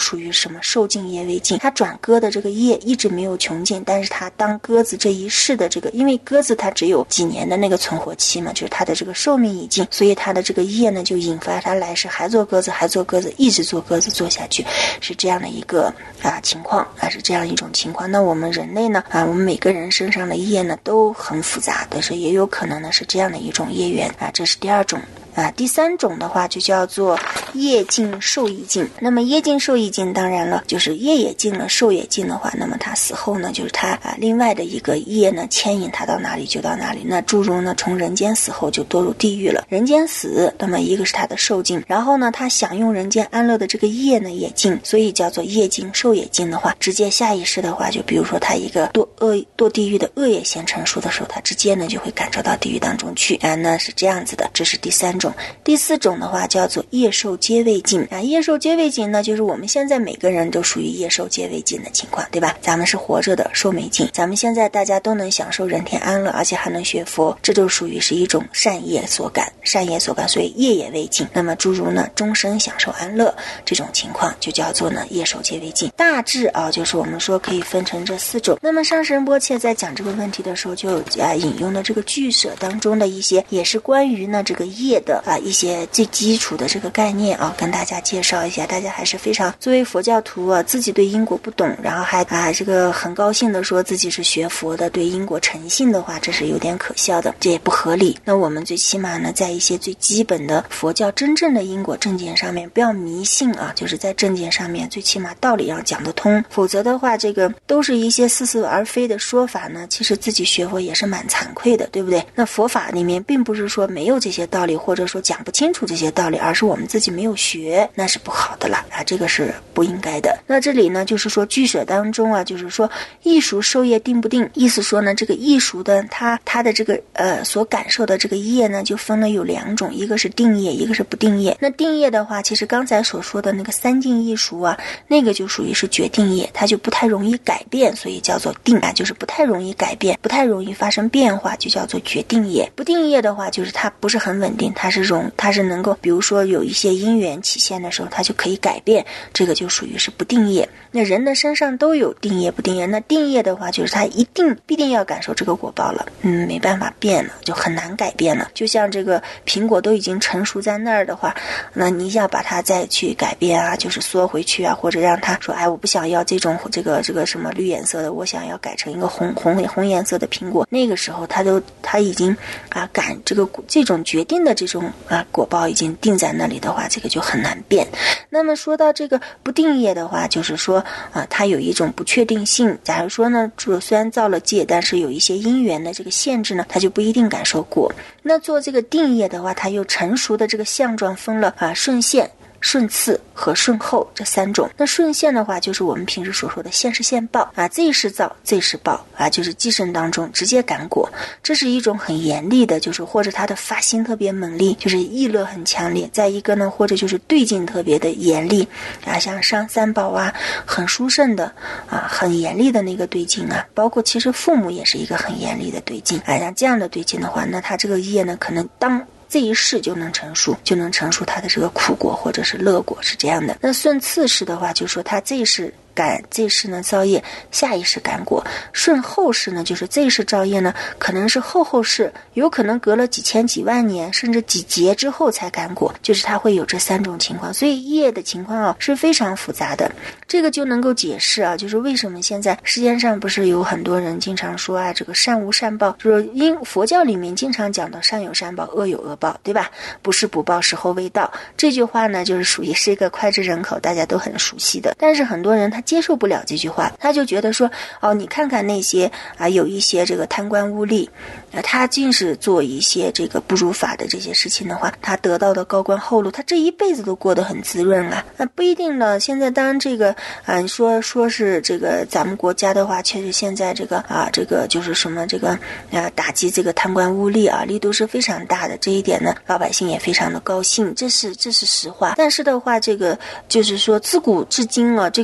属于什么受尽业未尽，他转割的这个业一直没有穷尽，但是他当鸽子这一世的这个，因为鸽子它只有几年的那个存活期嘛，就是它的这个寿命已尽，所以它的这个业呢就引发它来世还做鸽子，还做鸽子，一直做鸽子做下去，是这样的一个情况是这样一种情况。那我们人类呢我们每个人身上的业呢都很复杂的，所以也有可能呢是这样的一种业缘这是第二种。第三种的话就叫做业尽寿亦尽。那么业尽寿亦尽，当然了就是业也尽了，寿也尽的话，那么他死后呢就是他另外的一个业呢牵引他到哪里就到哪里。那诸如呢从人间死后就堕入地狱了，人间死，那么一个是他的寿尽，然后呢他享用人间安乐的这个业呢也尽，所以叫做业尽寿也尽的话，直接下一世的话，就比如说他一个堕地狱的恶业先成熟的时候，他直接呢就会感受到地狱当中去那是这样子的。这是第三种。第四种的话叫做业寿皆未尽业寿皆未尽呢，就是我们现在每个人都属于业寿皆未尽的情况，对吧？咱们是活着的，寿没尽，咱们现在大家都能享受人天安乐，而且还能学佛，这就属于是一种善业所感，所以业也未尽。那么诸如呢终身享受安乐，这种情况就叫做呢业寿皆未尽。大致就是我们说可以分成这四种。那么上师仁波切在讲这个问题的时候，就引用了这个俱舍当中的一些也是关于呢这个业的一些最基础的这个概念跟大家介绍一下。大家还是非常作为佛教徒自己对因果不懂，然后还这个很高兴的说自己是学佛的，对因果诚信的话，这是有点可笑的，这也不合理。那我们最起码呢在一些最基本的佛教真正的因果正见上面不要迷信就是在正见上面最起码道理要讲得通，否则的话这个都是一些似是而非的说法呢，其实自己学佛也是蛮惭愧的，对不对？那佛法里面并不是说没有这些道理，或者说讲不清楚这些道理，而是我们自己没有学，那是不好的了这个是不应该的。那这里呢就是说俱舍当中就是说异熟受业定不定，意思说呢这个异熟的他的这个所感受的这个业呢就分了有两种，一个是定业，一个是不定业。那定业的话，其实刚才所说的那个三境异熟那个就属于是决定业，它就不太容易改变，所以叫做定就是不太容易改变，不太容易发生变化，就叫做决定业。不定业的话就是它不是很稳定，它是能够比如说有一些因缘起现的时候它就可以改变，这个就属于是不定业。那人的身上都有定业不定业，那定业的话就是他必定要感受这个果报了没办法变了，就很难改变了。就像这个苹果都已经成熟在那儿的话，那你要把它再去改变就是缩回去或者让他说我不想要这种这个什么绿颜色的，我想要改成一个红颜色的苹果，那个时候他已经这种决定的这种果报已经定在那里的话，这个就很难变。那么说到这个不定业的话，就是说它有一种不确定性。假如说呢虽然造了戒，但是有一些因缘的这个限制呢，它就不一定感受果。那做这个定业的话，它又成熟的这个相状分了顺现、顺次和顺后这三种。那顺现的话就是我们平时所说的现世现报这一世造这一世报就是寄生当中直接感果，这是一种很严厉的，就是或者他的发心特别猛烈，就是意乐很强烈。再一个呢，或者就是对境特别的严厉像上三宝很殊胜的很严厉的那个对境包括其实父母也是一个很严厉的对境像这样的对境的话，那他这个业呢可能这一世就能成熟他的这个苦果或者是乐果，是这样的。那顺次世的话，就是说他这一世呢造业，下一世感果。顺后世呢，就是这一世造业呢可能是后世，有可能隔了几千几万年甚至几劫之后才感果，就是它会有这三种情况。所以业的情况是非常复杂的。这个就能够解释就是为什么现在世界上不是有很多人经常说这个善无善报，就是因佛教里面经常讲到善有善报，恶有恶报，对吧？不是不报，时候未到。这句话呢就是属于是一个脍炙人口，大家都很熟悉的。但是很多人他接受不了这句话，他就觉得说你看看那些有一些这个贪官污吏他尽是做一些这个不如法的这些事情的话，他得到的高官厚禄，他这一辈子都过得很滋润那不一定呢。现在当然这个说是这个咱们国家的话，确实现在这个这个就是什么这个打击这个贪官污吏力度是非常大的，这一点呢老百姓也非常的高兴，这是实话。但是的话，这个就是说自古至今这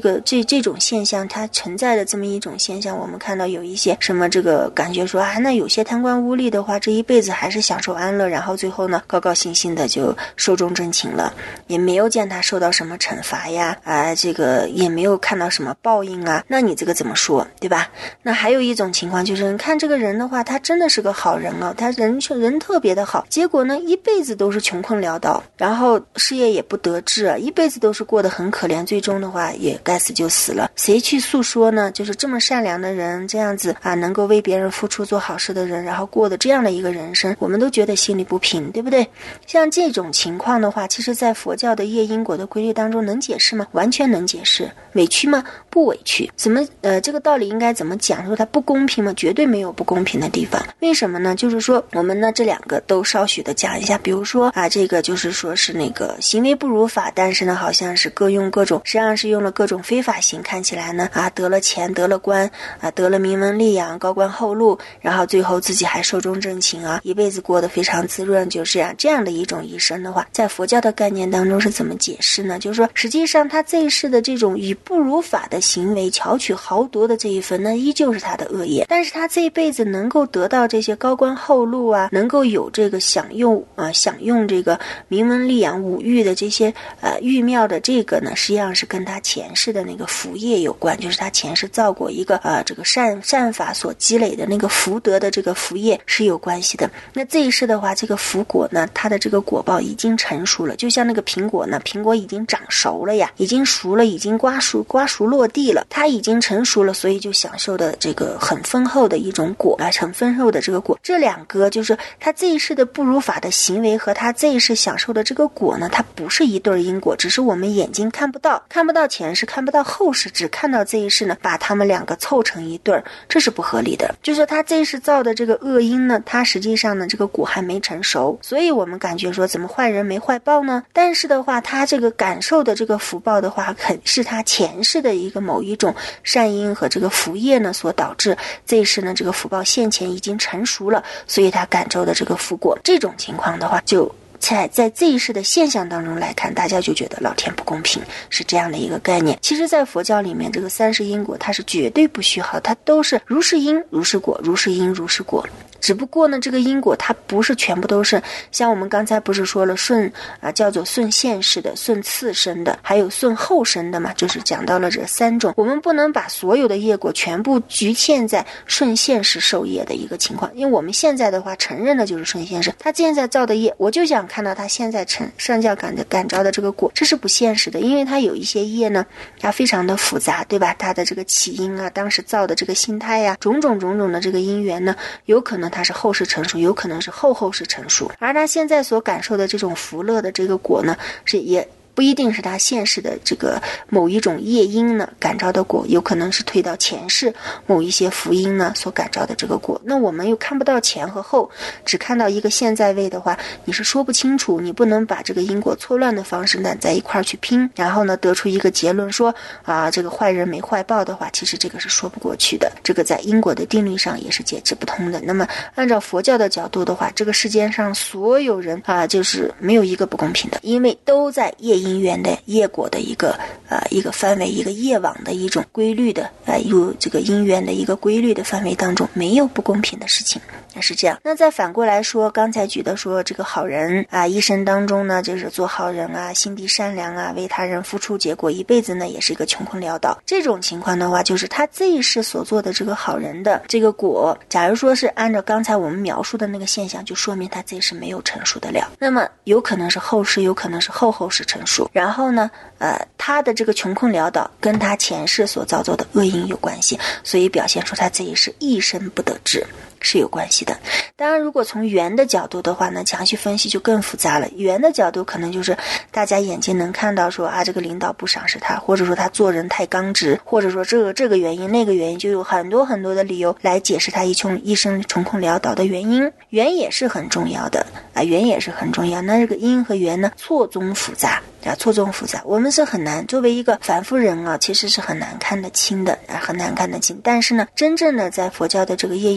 这种现象它存在的这么一种现象，我们看到有一些什么这个感觉说那有些贪官污吏的话，这一辈子还是享受安乐，然后最后呢高高兴兴的就寿终正寝了，也没有见他受到什么惩罚呀，这个也没有看到什么报应啊，那你这个怎么说，对吧？那还有一种情况就是你看这个人的话，他真的是个好人啊，他人特别的好，结果呢一辈子都是穷困潦倒，然后事业也不得志，一辈子都是过得很可怜，最终的话也该死就死了。谁去诉说呢？就是这么善良的人，这样子能够为别人付出做好事的人，然后过的这样的一个人生，我们都觉得心里不平，对不对？像这种情况的话，其实在佛教的业因果的规律当中能解释吗？完全能解释。委屈吗？不委屈。怎么这个道理应该怎么讲？说它不公平吗？绝对没有不公平的地方。为什么呢？就是说我们呢这两个都稍许的讲一下。比如说这个就是说是那个行为不如法，但是呢好像是各用各种，实际上是用了各种非法行，看起来呢得了钱得了官得了名闻利养高官厚禄，然后最后自己还寿终正寝一辈子过得非常滋润，就是这样的一种一生的话，在佛教的概念当中是怎么解释呢？就是说实际上他这一世的这种以不如法的行为巧取豪夺的这一份，那依旧是他的恶业，但是他这一辈子能够得到这些高官厚禄能够有这个享用这个名闻利养五欲的这些欲妙的这个呢，实际上是跟他前世的那个福业有关，就是他前世造过一个这个善法所积累的那个福德的这个福业是有关系的。那这一世的话，这个福果呢，它的这个果报已经成熟了，就像那个苹果呢，苹果已经长熟了呀，已经熟了，已经瓜熟落地了，它已经成熟了，所以就享受的这个很丰厚的一种果很丰厚的这个果。这两个就是他这一世的不如法的行为和他这一世享受的这个果呢，它不是一对因果，只是我们眼睛看不到前世，看不到后世，只看到这一世呢，把他们两个凑成一对，这是不合理的。就是他这一世造的这个恶因呢，他实际上呢这个果还没成熟，所以我们感觉说怎么坏人没坏报呢？但是的话，他这个感受的这个福报的话，是他前世的一个某一种善因和这个福业呢所导致，这一世呢这个福报现前已经成熟了，所以他感受的这个福果。这种情况的话，就在这一世的现象当中来看，大家就觉得老天不公平，是这样的一个概念。其实在佛教里面，这个三世因果它是绝对不虚耗，它都是如是因如是果，如是因如是果。只不过呢，这个因果它不是全部都是像我们刚才不是说了叫做顺现世的、顺次生的，还有顺后生的嘛，就是讲到了这三种。我们不能把所有的业果全部局限在顺现世受业的一个情况，因为我们现在的话承认的就是顺现世，他现在造的业，我就想看到他现在上教感召的这个果，这是不现实的，因为他有一些业呢，它非常的复杂，对吧？他的这个起因当时造的这个心态种种的这个因缘呢，有可能它是后世成熟，有可能是后世成熟，而他现在所感受的这种福乐的这个果呢，是也不一定是他现世的这个某一种业因呢感召的果，有可能是推到前世某一些福因呢所感召的这个果。那我们又看不到前和后，只看到一个现在位的话，你是说不清楚，你不能把这个因果错乱的方式呢在一块去拼，然后呢得出一个结论说这个坏人没坏报的话，其实这个是说不过去的，这个在因果的定律上也是解释不通的。那么按照佛教的角度的话，这个世间上所有人就是没有一个不公平的，因为都在业因缘的业果的一个范围，一个业网的一种规律的有这个因缘的一个规律的范围当中，没有不公平的事情，是这样。那再反过来说，刚才举的说这个好人一生当中呢，就是做好人心地善良为他人付出，结果一辈子呢也是一个穷困潦倒。这种情况的话，就是他这一世所做的这个好人的这个果，假如说是按照刚才我们描述的那个现象，就说明他这一世没有成熟得了，那么有可能是后世，有可能是后世成熟。然后呢他的这个穷困潦倒跟他前世所造作的恶因有关系，所以表现出他这一世一生不得志是有关系的。当然如果从缘的角度的话呢，详细分析就更复杂了。缘的角度可能就是大家眼睛能看到说这个领导不赏识他，或者说他做人太刚直，或者说这个原因那个原因，就有很多的理由来解释他一生穷困潦倒的原因。缘也是很重要的缘也是很重要。那这个因和缘呢错综复杂，我们是很难，作为一个凡夫人其实是很难看得清的，很难看得清。但是呢，真正的在佛教的这个业因果的规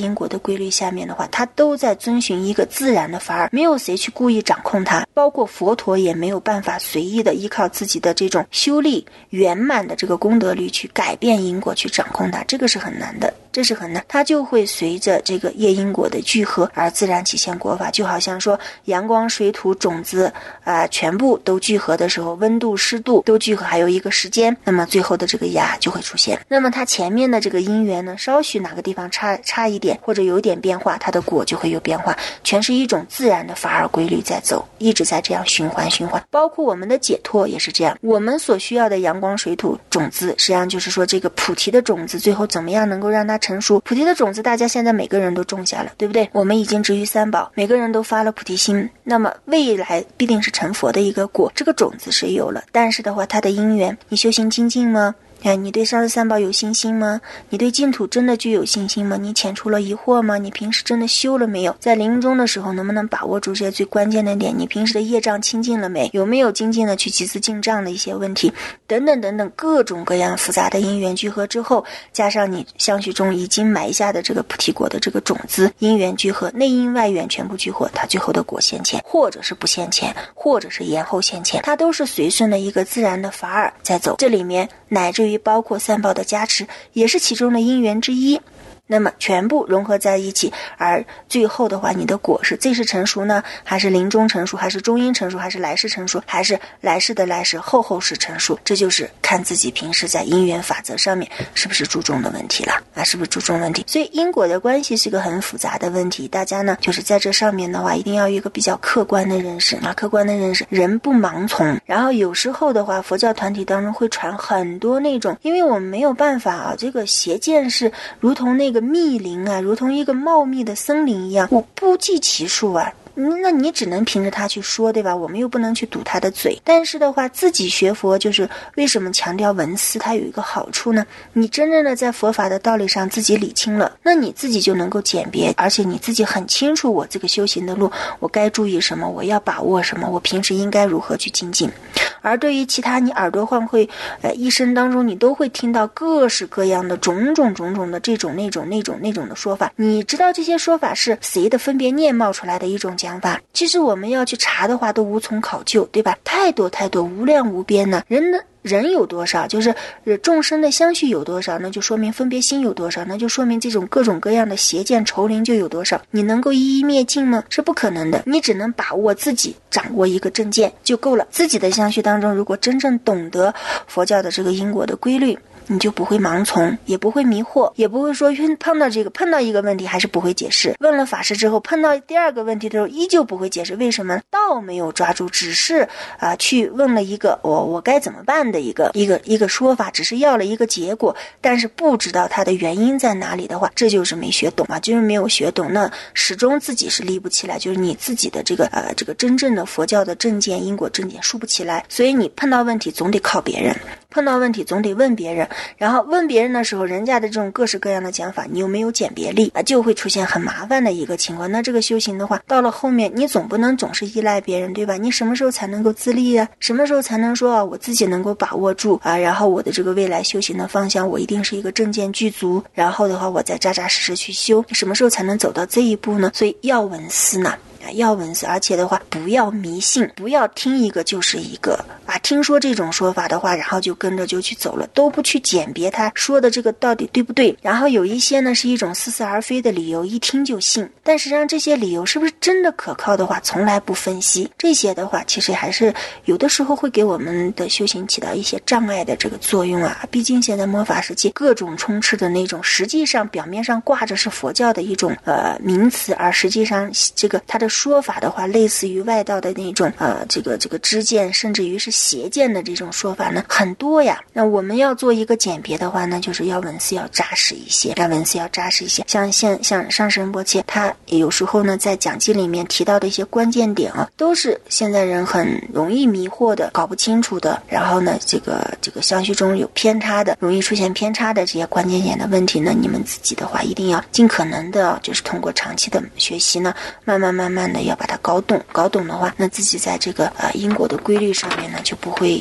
规律下面的话，它都在遵循一个自然的法尔，没有谁去故意掌控它，包括佛陀也没有办法随意的依靠自己的这种修力圆满的这个功德力去改变因果，去掌控它，这个是很难的，这是很难，它就会随着这个业因果的聚合而自然体现果法。就好像说阳光水土种子全部都聚合的时候，温度湿度都聚合，还有一个时间，那么最后的这个芽就会出现。那么它前面的这个因缘呢，稍许哪个地方差一点，或者有点变化，它的果就会有变化，全是一种自然的法尔规律在走，一直在这样循环。包括我们的解脱也是这样，我们所需要的阳光水土种子，实际上就是说这个菩提的种子最后怎么样能够让它成熟。菩提的种子大家现在每个人都种下了，对不对？我们已经植于三宝，每个人都发了菩提心，那么未来必定是成佛的一个果，这个种子是有了，但是的话它的因缘，你修行精进吗？你对上师三宝有信心吗？你对净土真的具有信心吗？你遣除了疑惑吗？你平时真的修了没有？在临终的时候能不能把握住这些最关键的点？你平时的业障清净了没？有没有精进的去集资进账的一些问题？等等等等，各种各样复杂的因缘聚合之后，加上你相续中已经埋下的这个菩提果的这个种子，因缘聚合，内因外缘全部聚合，它最后的果现前，或者是不现前，或者是延后现前，它都是随顺的一个自然的法尔在走。这里面乃至于包括三宝的加持也是其中的因缘之一，那么全部融合在一起，而最后的话你的果是这世成熟呢，还是临终成熟，还是中阴成熟，还是来世成熟，还是来世的来世后世成熟，这就是看自己平时在因缘法则上面是不是注重的问题了是不是注重问题。所以因果的关系是个很复杂的问题，大家呢就是在这上面的话一定要有一个比较客观的认识客观的认识，人不盲从。然后有时候的话佛教团体当中会传很多那种，因为我们没有办法这个邪见是如同那个密林如同一个茂密的森林一样，我不计其数那你只能凭着他去说，对吧？我们又不能去堵他的嘴。但是的话，自己学佛就是为什么强调闻思，它有一个好处呢？你真正的在佛法的道理上自己理清了，那你自己就能够鉴别，而且你自己很清楚我这个修行的路，我该注意什么，我要把握什么，我平时应该如何去精进。而对于其他你耳朵换会一生当中你都会听到各式各样的种种的这种那种的说法，你知道这些说法是谁的分别念冒出来的一种讲法，其实我们要去查的话都无从考究，对吧？太多无量无边呢。人有多少，就是众生的相续有多少，那就说明分别心有多少，那就说明这种各种各样的邪见仇灵就有多少。你能够一一灭尽吗？是不可能的，你只能把握自己，掌握一个正见就够了。自己的相续当中，如果真正懂得佛教的这个因果的规律，你就不会盲从，也不会迷惑，也不会说碰到一个问题还是不会解释，问了法师之后碰到第二个问题的时候依旧不会解释，为什么？道没有抓住，只是去问了一个我该怎么办的一个说法，只是要了一个结果，但是不知道它的原因在哪里的话，这就是没学懂就是没有学懂，那始终自己是立不起来，就是你自己的这个真正的佛教的正见因果正见竖不起来，所以你碰到问题总得靠别人，碰到问题总得问别人，然后问别人的时候，人家的这种各式各样的讲法，你又没有鉴别力就会出现很麻烦的一个情况。那这个修行的话，到了后面你总不能总是依赖别人，对吧？你什么时候才能够自立啊？什么时候才能说我自己能够把握住然后我的这个未来修行的方向，我一定是一个正见具足，然后的话我再扎扎实实去修，什么时候才能走到这一步呢？所以要闻思呢，要闻思，而且的话不要迷信，不要听一个就是一个听说这种说法的话，然后就跟着就去走了，都不去鉴别他说的这个到底对不对。然后有一些呢是一种似是而非的理由，一听就信，但实际上这些理由是不是真的可靠的话从来不分析，这些的话其实还是有的时候会给我们的修行起到一些障碍的这个作用毕竟现在末法时期各种充斥的那种，实际上表面上挂着是佛教的一种名词，而实际上这个它的说法的话类似于外道的那种这个知见，甚至于是邪见的这种说法呢很多呀。那我们要做一个鉴别的话呢，就是要闻思要扎实一些，像上师仁波切他有时候呢在讲记里面提到的一些关键点都是现在人很容易迷惑的，搞不清楚的，然后呢这个相续中有偏差的，容易出现偏差的这些关键点的问题呢，你们自己的话一定要尽可能的就是通过长期的学习呢，慢慢的要把它搞懂的话，那自己在这个因果的规律上面呢就不会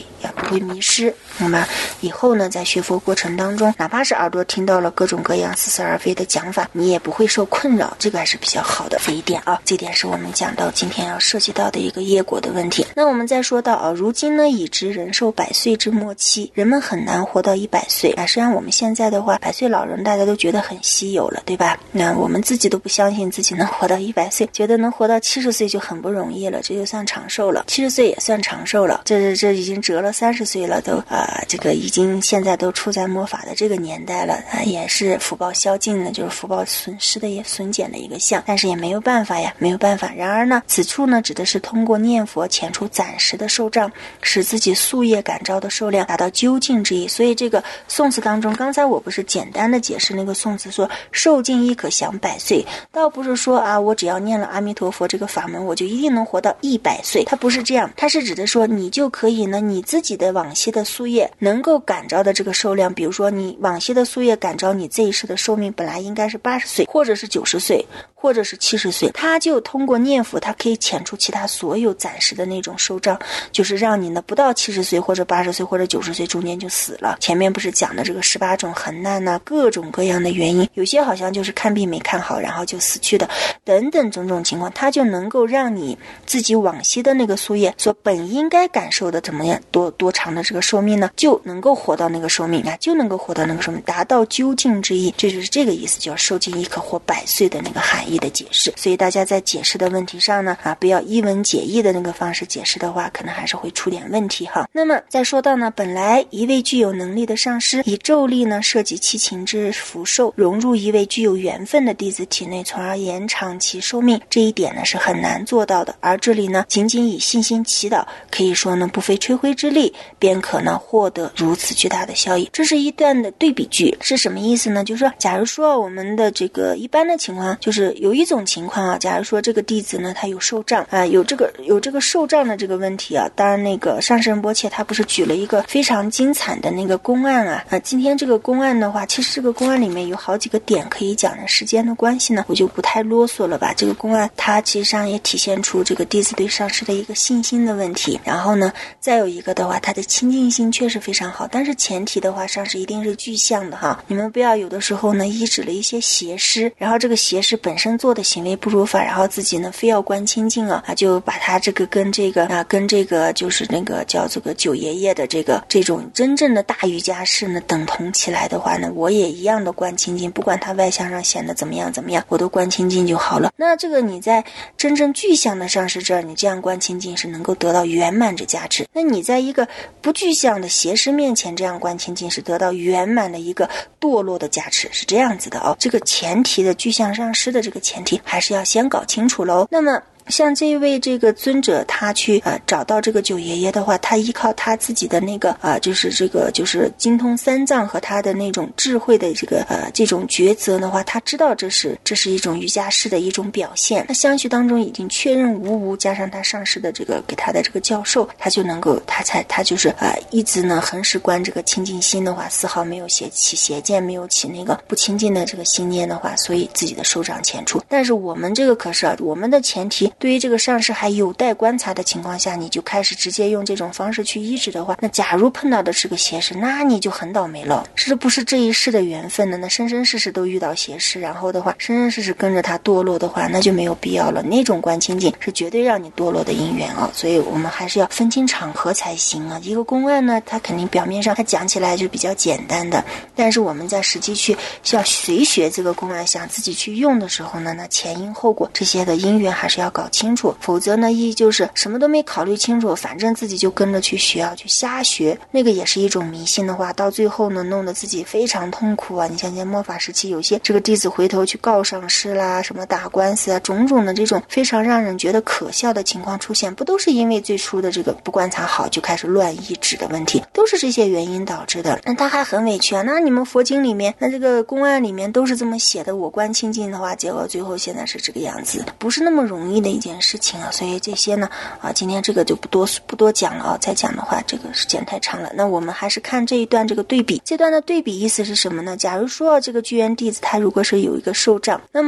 会迷失。那么以后呢，在学佛过程当中，哪怕是耳朵听到了各种各样似是而非的讲法，你也不会受困扰，这个还是比较好的。这一点啊，这点是我们讲到今天要涉及到的一个业果的问题。那我们再说到啊，如今呢已知人寿100岁之末期，人们很难活到100岁啊。实际上我们现在的话，100岁老人大家都觉得很稀有了，对吧？那我们自己都不相信自己能活到100岁，觉得能活到70岁就很不容易了，这就算长寿了。70岁也算长寿了，这已经折了30岁了，都这个已经现在都处在末法的这个年代了啊，也是福报消尽了，就是福报损失的也损减的一个项，但是也没有办法呀，没有办法。然而呢，此处呢指的是通过念佛遣除暂时的寿障，使自己宿业感召的寿量达到究竟之意。所以这个宋词当中，刚才我不是简单的解释那个宋词说寿尽亦可享100岁，倒不是说啊我只要念了阿弥陀佛这个法门我就一定能活到100岁，它不是这样，它是指的说你就可以呢，你自己的往昔的宿业能够感召的这个寿量，比如说你往昔的宿业感召你这一世的寿命本来应该是80岁或者是90岁或者是70岁，它就通过念佛它可以遣除其他所有暂时的那种寿障，就是让你呢不到70岁或者80岁或者90岁中间就死了。前面不是讲的这个18种横难呢，各种各样的原因，有些好像就是看病没看好然后就死去的等等种种情况，它就能够让你自己往昔的那个宿业所本应该感受的怎么样多长的这个寿命呢，就能够活到那个寿命啊，就能够活到那个寿命，达到究竟之意，这就是这个意思，叫寿尽亦可活100岁的那个含义的解释。所以大家在解释的问题上呢不要一文解义的那个方式解释的话，可能还是会出点问题哈。那么再说到呢，本来一位具有能力的上师以咒力呢摄集七情之福寿，融入一位具有缘分的弟子体内，从而延长其寿命，这一点呢是很难做到的。而这里呢仅仅以信心祈祷，可以说呢不费吹灰之力便可呢获得如此巨大的效益。这是一段的对比句，是什么意思呢？就是说假如说我们的这个一般的情况，就是有一种情况啊，假如说这个弟子呢他有寿障有这个寿障的这个问题啊，当然那个上师仁波切他不是举了一个非常精彩的那个公案今天这个公案的话，其实这个公案里面有好几个点可以讲的，时间的关系呢我就不太啰嗦了吧。这个公案它其实上也体现出这个弟子对上师的一个信心的问题，然后呢再有一个的话，他的亲近心确实非常好，但是前提的话上师一定是具象的哈，你们不要有的时候呢依止了一些邪师，然后这个邪师本身做的行为不如法，然后自己呢非要观清净就把他这个跟这个就是那个叫这个九爷爷的这种真正的大瑜伽士呢等同起来的话呢，我也一样的观清净，不管他外向上显得怎么样我都观清净就好了。那这个你在真正具象的上师这儿，你这样观清净是能够得到圆满之加持，那你在一个不具象的邪师面前这样观清净是得到圆满的一个堕落的加持，是这样子的这个前提的具象上师的这个前提还是要先搞清楚喽。那么像这位这个尊者他去找到这个九爷爷的话，他依靠他自己的那个就是精通三藏和他的那种智慧的这种抉择的话，他知道这是一种瑜伽士的一种表现。那相续当中已经确认无加上他上师的这个给他的这个教授，他就能够他就是一直呢恒时观这个清净心的话，丝毫没有起邪见，没有起那个不清净的这个心念的话，所以自己的寿障遣除。但是我们这个可是我们的前提，对于这个上师还有待观察的情况下，你就开始直接用这种方式去医治的话，那假如碰到的是个邪师，那你就很倒霉了，是不是这一世的缘分呢？那生生世世都遇到邪师，然后的话生生世世跟着他堕落的话，那就没有必要了。那种观清净是绝对让你堕落的因缘所以我们还是要分清场合才行一个公案呢，它肯定表面上它讲起来就比较简单的，但是我们在实际去要随学这个公案，想自己去用的时候呢，那前因后果这些的因缘还是要搞清楚，否则呢就是什么都没考虑清楚，反正自己就跟着去学去瞎学，那个也是一种迷信的话，到最后呢弄得自己非常痛苦你像末法时期有些这个弟子回头去告上师啦，什么打官司种种的这种非常让人觉得可笑的情况出现，不都是因为最初的这个不观察好就开始乱医治的问题，都是这些原因导致的。那他还很委屈那你们佛经里面那这个公案里面都是这么写的，我观清净的话，结果最后现在是这个样子，不是那么容易的一件事情所以这些呢今天这个就不多讲了再讲的话这个时间太长了。那我们还是看这一段这个对比，这段的对比意思是什么呢？假如说这个居延弟子他如果是有一个寿障，那么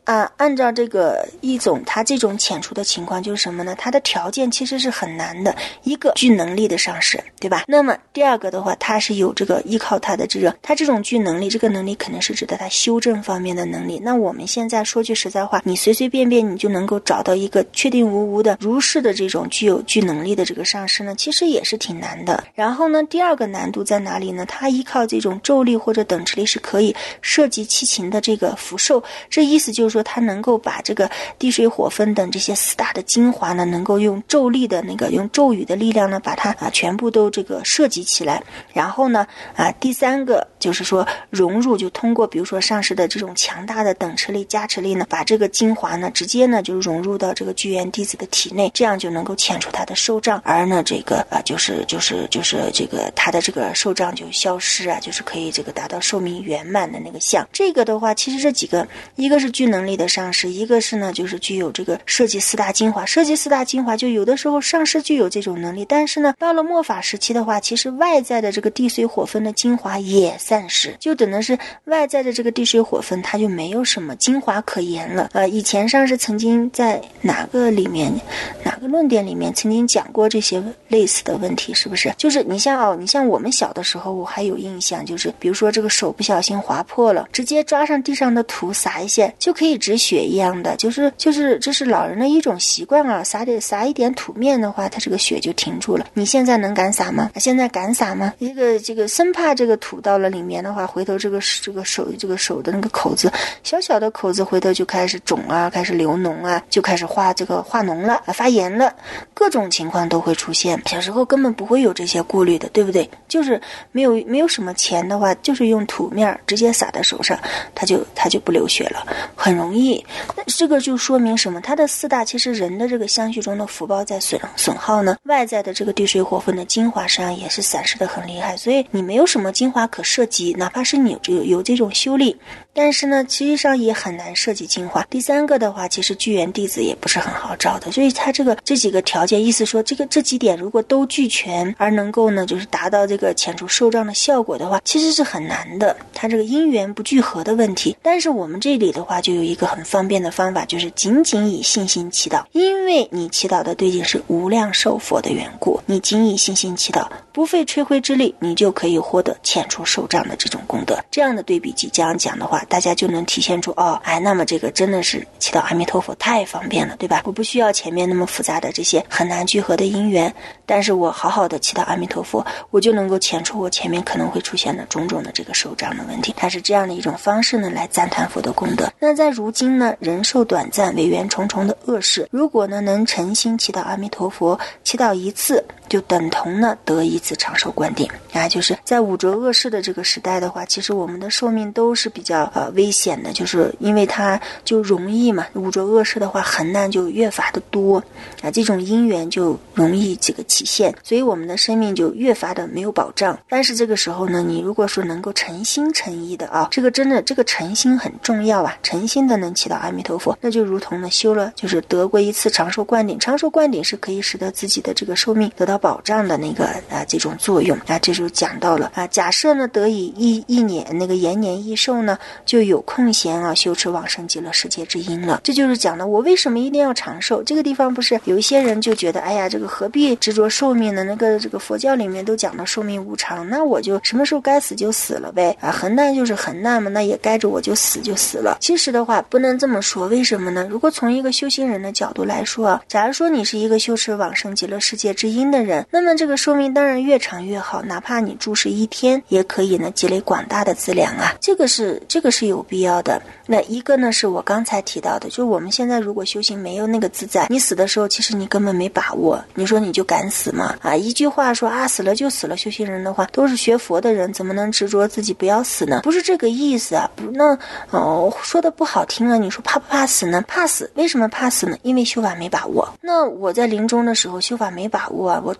按照这个一种他这种遣除的情况就是什么呢？他的条件其实是很难的，一个具能力的上师，对吧？那么第二个的话，他是有这个依靠他的他这种具能力，这个能力肯定是指的他修正方面的能力。那我们现在说句实在话，你随随便便你就能够找到一个确定无误的如是的这种具有具能力的这个上师呢，其实也是挺难的。然后呢，第二个难度在哪里呢？他依靠这种咒力或者等持力是可以涉及七情的这个福寿，这意思就是说他能够把这个地水火风等这些四大的精华呢，能够用咒力的用咒语的力量呢，把它全部都这个涉及起来。然后呢第三个就是说融入，就通过比如说上师的这种强大的等持力加持力呢，把这个精华呢直接呢就融入到这个具缘弟子的体内，这样就能够遣除他的寿障，而呢这个就是这个他的这个寿障就消失就是可以这个达到寿命圆满的那个相。这个的话其实这几个，一个是具能力的上师，一个是呢就是具有这个涉及四大精华。涉及四大精华就有的时候上师具有这种能力，但是呢到了末法时期的话，其实外在的这个地水火风的精华也散失，就等的是外在的这个地水火风它就没有什么精华可言了。以前上师曾经在哪个论点里面曾经讲过这些类似的问题，是不是？就是你像我们小的时候，我还有印象，就是比如说这个手不小心划破了，直接抓上地上的土撒一些就可以止血一样的，就是这是老人的一种习惯撒一点土面的话，它这个血就停住了。你现在能敢撒吗？现在敢撒吗？这个生怕这个土到了里面的话，回头这个手的那个口子，小小的口子回头就开始肿开始流脓就开始化脓了发炎了，各种情况都会出现。小时候根本不会有这些顾虑的，对不对？就是没有什么钱的话，就是用土面直接撒在手上，它就不流血了，很容易。这个就说明什么？它的四大其实人的这个相续中的福报在损耗呢，外在的这个地水火风的精华实际上也是散失的很厉害，所以你没有什么精华可涉及，哪怕是你有这种修力，但是呢实际上也很难涉及精华。第三个的话，其实具缘弟子也不是很好找的，所以他这几个条件，意思说这几点如果都俱全，而能够呢就是达到这个遣除寿障的效果的话，其实是很难的，他这个因缘不聚合的问题。但是我们这里的话就有一个很方便的方法，就是仅仅以信心祈祷，因为你祈祷的对境是无量寿佛的缘故，你仅以信心祈祷，不费吹灰之力，你就可以获得遣除寿障的这种功德。这样的对比即将讲的话，大家就能体现出那么这个真的是祈祷阿弥陀佛太方便了，对吧？我不需要前面那么复杂的这些很难聚合的因缘，但是我好好的祈祷阿弥陀佛，我就能够遣除我前面可能会出现的种种的这个寿障的问题。它是这样的一种方式呢来赞叹佛的功德。那在如今呢人寿短暂违缘重重的恶世，如果呢能诚心祈祷阿弥陀佛，祈祷一次就等同呢得一次长寿灌顶就是在五浊恶世的这个时代的话，其实我们的寿命都是比较危险的，就是因为它就容易嘛，五浊恶世的话横难就越发的多这种因缘就容易这个起现，所以我们的生命就越发的没有保障。但是这个时候呢，你如果说能够诚心诚意的这个真的这个诚心很重要诚心的能祈祷阿弥陀佛，那就如同呢修了就是得过一次长寿灌顶，长寿灌顶是可以使得自己的这个寿命得到保障的那个这种作用这就讲到了假设呢得以一年那个延年益寿呢，就有空闲修持往生极乐世界之因了。这就是讲的我为什么一定要长寿。这个地方不是有一些人就觉得这个何必执着寿命呢？这个佛教里面都讲到寿命无常，那我就什么时候该死就死了呗横难就是横难嘛，那也该着我就死了。其实的话不能这么说，为什么呢？如果从一个修行人的角度来说假如说你是一个修持往生极乐世界之因的人，那么这个寿命当然越长越好，哪怕你住世一天也可以呢积累广大的资粮这个是有必要的。那一个呢是我刚才提到的，就是我们现在如果修行没有那个自在，你死的时候其实你根本没把握，你说你就敢死吗？一句话说死了就死了，修行人的话都是学佛的人，怎么能执着自己不要死呢？不是这个意思那说的不好听了，你说怕不怕死呢？怕死。为什么怕死呢？因为修法没把握。那我在临终的时候修法没把握我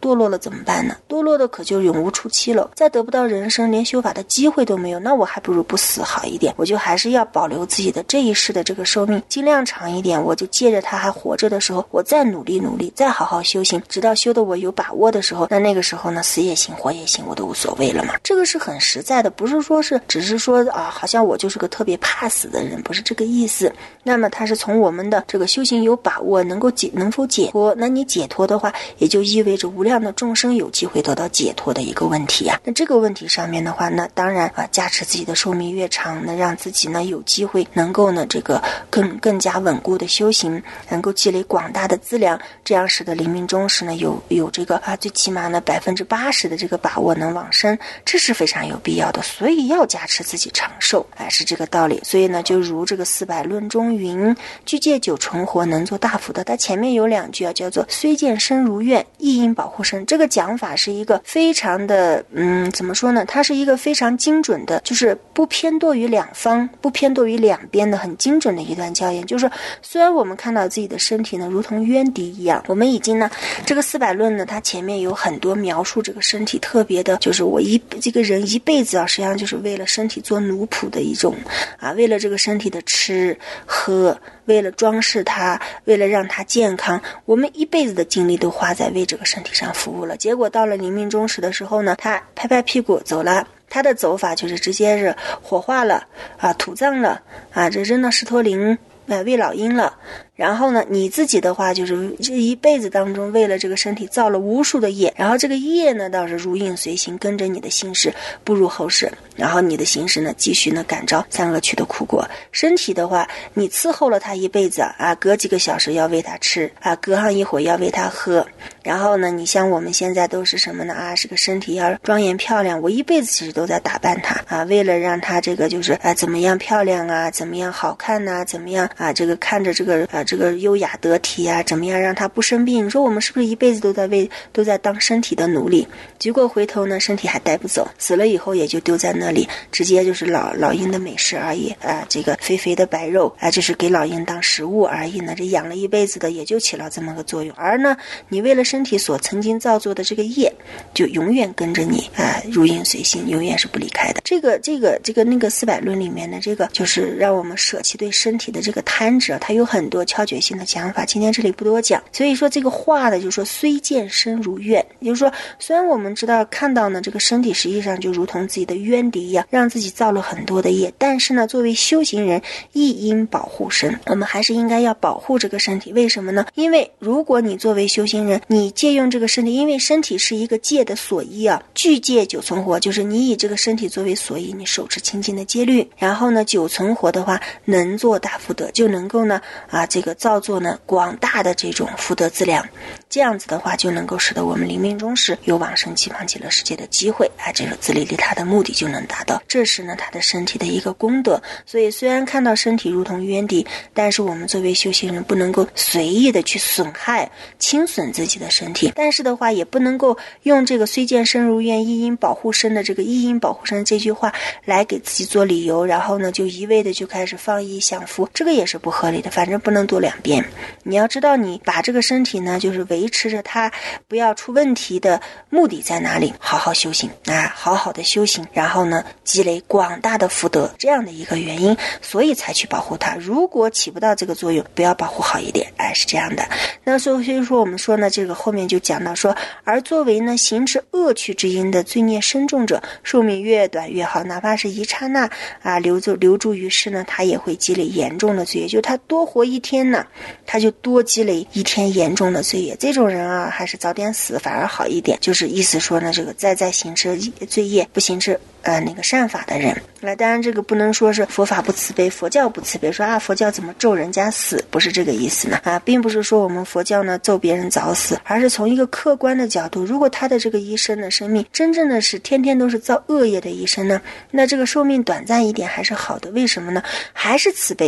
堕落了怎么办呢？堕落的可就永无出期了，再得不到人生连修法的机会都没有，那我还不如不死好一点，我就还是要保留自己的这一世的这个寿命尽量长一点，我就借着他还活着的时候，我再努力努力，再好好修行，直到修的我有把握的时候，那个时候呢，死也行活也行，我都无所谓了嘛。这个是很实在的，不是说是只是说啊，好像我就是个特别怕死的人，不是这个意思。那么他是从我们的这个修行有把握，能否解脱，那你解脱的话，也就意味着无量的众生有机会得到解脱的一个问题啊。那这个问题上面的话，那当然啊，加持自己的寿命越长，那让自己呢有机会能够呢这个更加稳固的修行，能够积累广大的资粮，这样使得临命终时呢有这个最起码呢80%的这个把握能往生，这是非常有必要的，所以要加持自己长寿，是这个道理。所以呢，就如这个400论中云，具戒久存活，能做大福德。它前面有2句叫做虽见身如愿，亦应保护身。这个讲法是一个非常的怎么说呢？它是一个非常精准的，就是不偏堕于两方，不偏堕于两边的很精准的一段教言。就是虽然我们看到自己的身体呢如同冤敌一样，我们已经呢这个400论呢，它前面有很多描述这个身体特别的，就是我这个人一辈子实际上就是为了身体做奴仆的一种为了这个身体的吃喝，为了装饰它，为了让它健康，我们一辈子的精力都花在为这个身体上服务了。结果到了临命终时的时候呢，他拍拍屁股走了。他的走法就是直接是火化了土葬了这扔到石头林喂老鹰了。然后呢，你自己的话就是这一辈子当中为了这个身体造了无数的业，然后这个业呢倒是如影随形，跟着你的心事步入后世，然后你的心事呢继续呢感召三恶趣的苦果。身体的话，你伺候了他一辈子隔几个小时要喂他吃隔上一会儿要喂他喝。然后呢，你像我们现在都是什么呢是个身体要庄严漂亮，我一辈子其实都在打扮它为了让它这个就是怎么样漂亮怎么样好看怎么样这个看着这个优雅得体怎么样让他不生病。你说我们是不是一辈子都在当身体的奴隶？结果回头呢，身体还带不走，死了以后也就丢在那里，直接就是老鹰的美食而已这个肥肥的白肉就是给老鹰当食物而已呢。这养了一辈子的也就起了这么个作用。而呢，你为了身体所曾经造作的这个业，就永远跟着你如影随形，永远是不离开的。这个那个400论里面的这个就是让我们舍弃对身体的这个贪执它有很多窍诀性的讲法，今天这里不多讲。所以说这个话呢，就是说虽见身如愿，也就是说虽然我们知道看到呢这个身体实际上就如同自己的冤敌一样，让自己造了很多的业，但是呢作为修行人亦应保护身，我们还是应该要保护这个身体。为什么呢？因为如果你作为修行人，你借用这个身体，因为身体是一个戒的所依具戒久存活，就是你以这个身体作为所依，你手持清净的戒律，然后呢久存活的话能做大福德，就能够呢这个造作呢广大的这种福德资粮，这样子的话就能够使得我们临命终时有往生西方极乐世界的机会这个自利利他的目的就能达到，这是呢他的身体的一个功德。所以虽然看到身体如同冤敌，但是我们作为修行人不能够随意的去损害轻损自己的身体，但是的话也不能够用这个虽见身如愿亦应保护身的这个亦应保护身这句话来给自己做理由，然后呢就一味的就开始放逸享福，这个也是不合理的。反正不能多两边，你要知道你把这个身体呢就是维持着它不要出问题的目的在哪里，好好修行好好的修行，然后呢积累广大的福德，这样的一个原因，所以才去保护它。如果起不到这个作用，不要保护好一点是这样的。那所以说我们说呢，这个后面就讲到说，而作为呢行持恶趣之因的罪孽深重者，寿命越短越好，哪怕是一刹那留住于世呢，他也会积累严重的罪业，就他多活一天呢，他就多积累一天严重的罪业。这种人还是早点死反而好一点，就是意思说呢，这个在行持罪业不行持那个善法的人。当然这个不能说是佛法不慈悲，佛教不慈悲，说佛教怎么咒人家死，不是这个意思呢并不是说我们佛教呢咒别人早死，而是从一个客观的角度，如果他的这个一生的生命真正的是天天都是造恶业的一生呢，那这个寿命短暂一点还是好的。为什么呢？还是慈悲。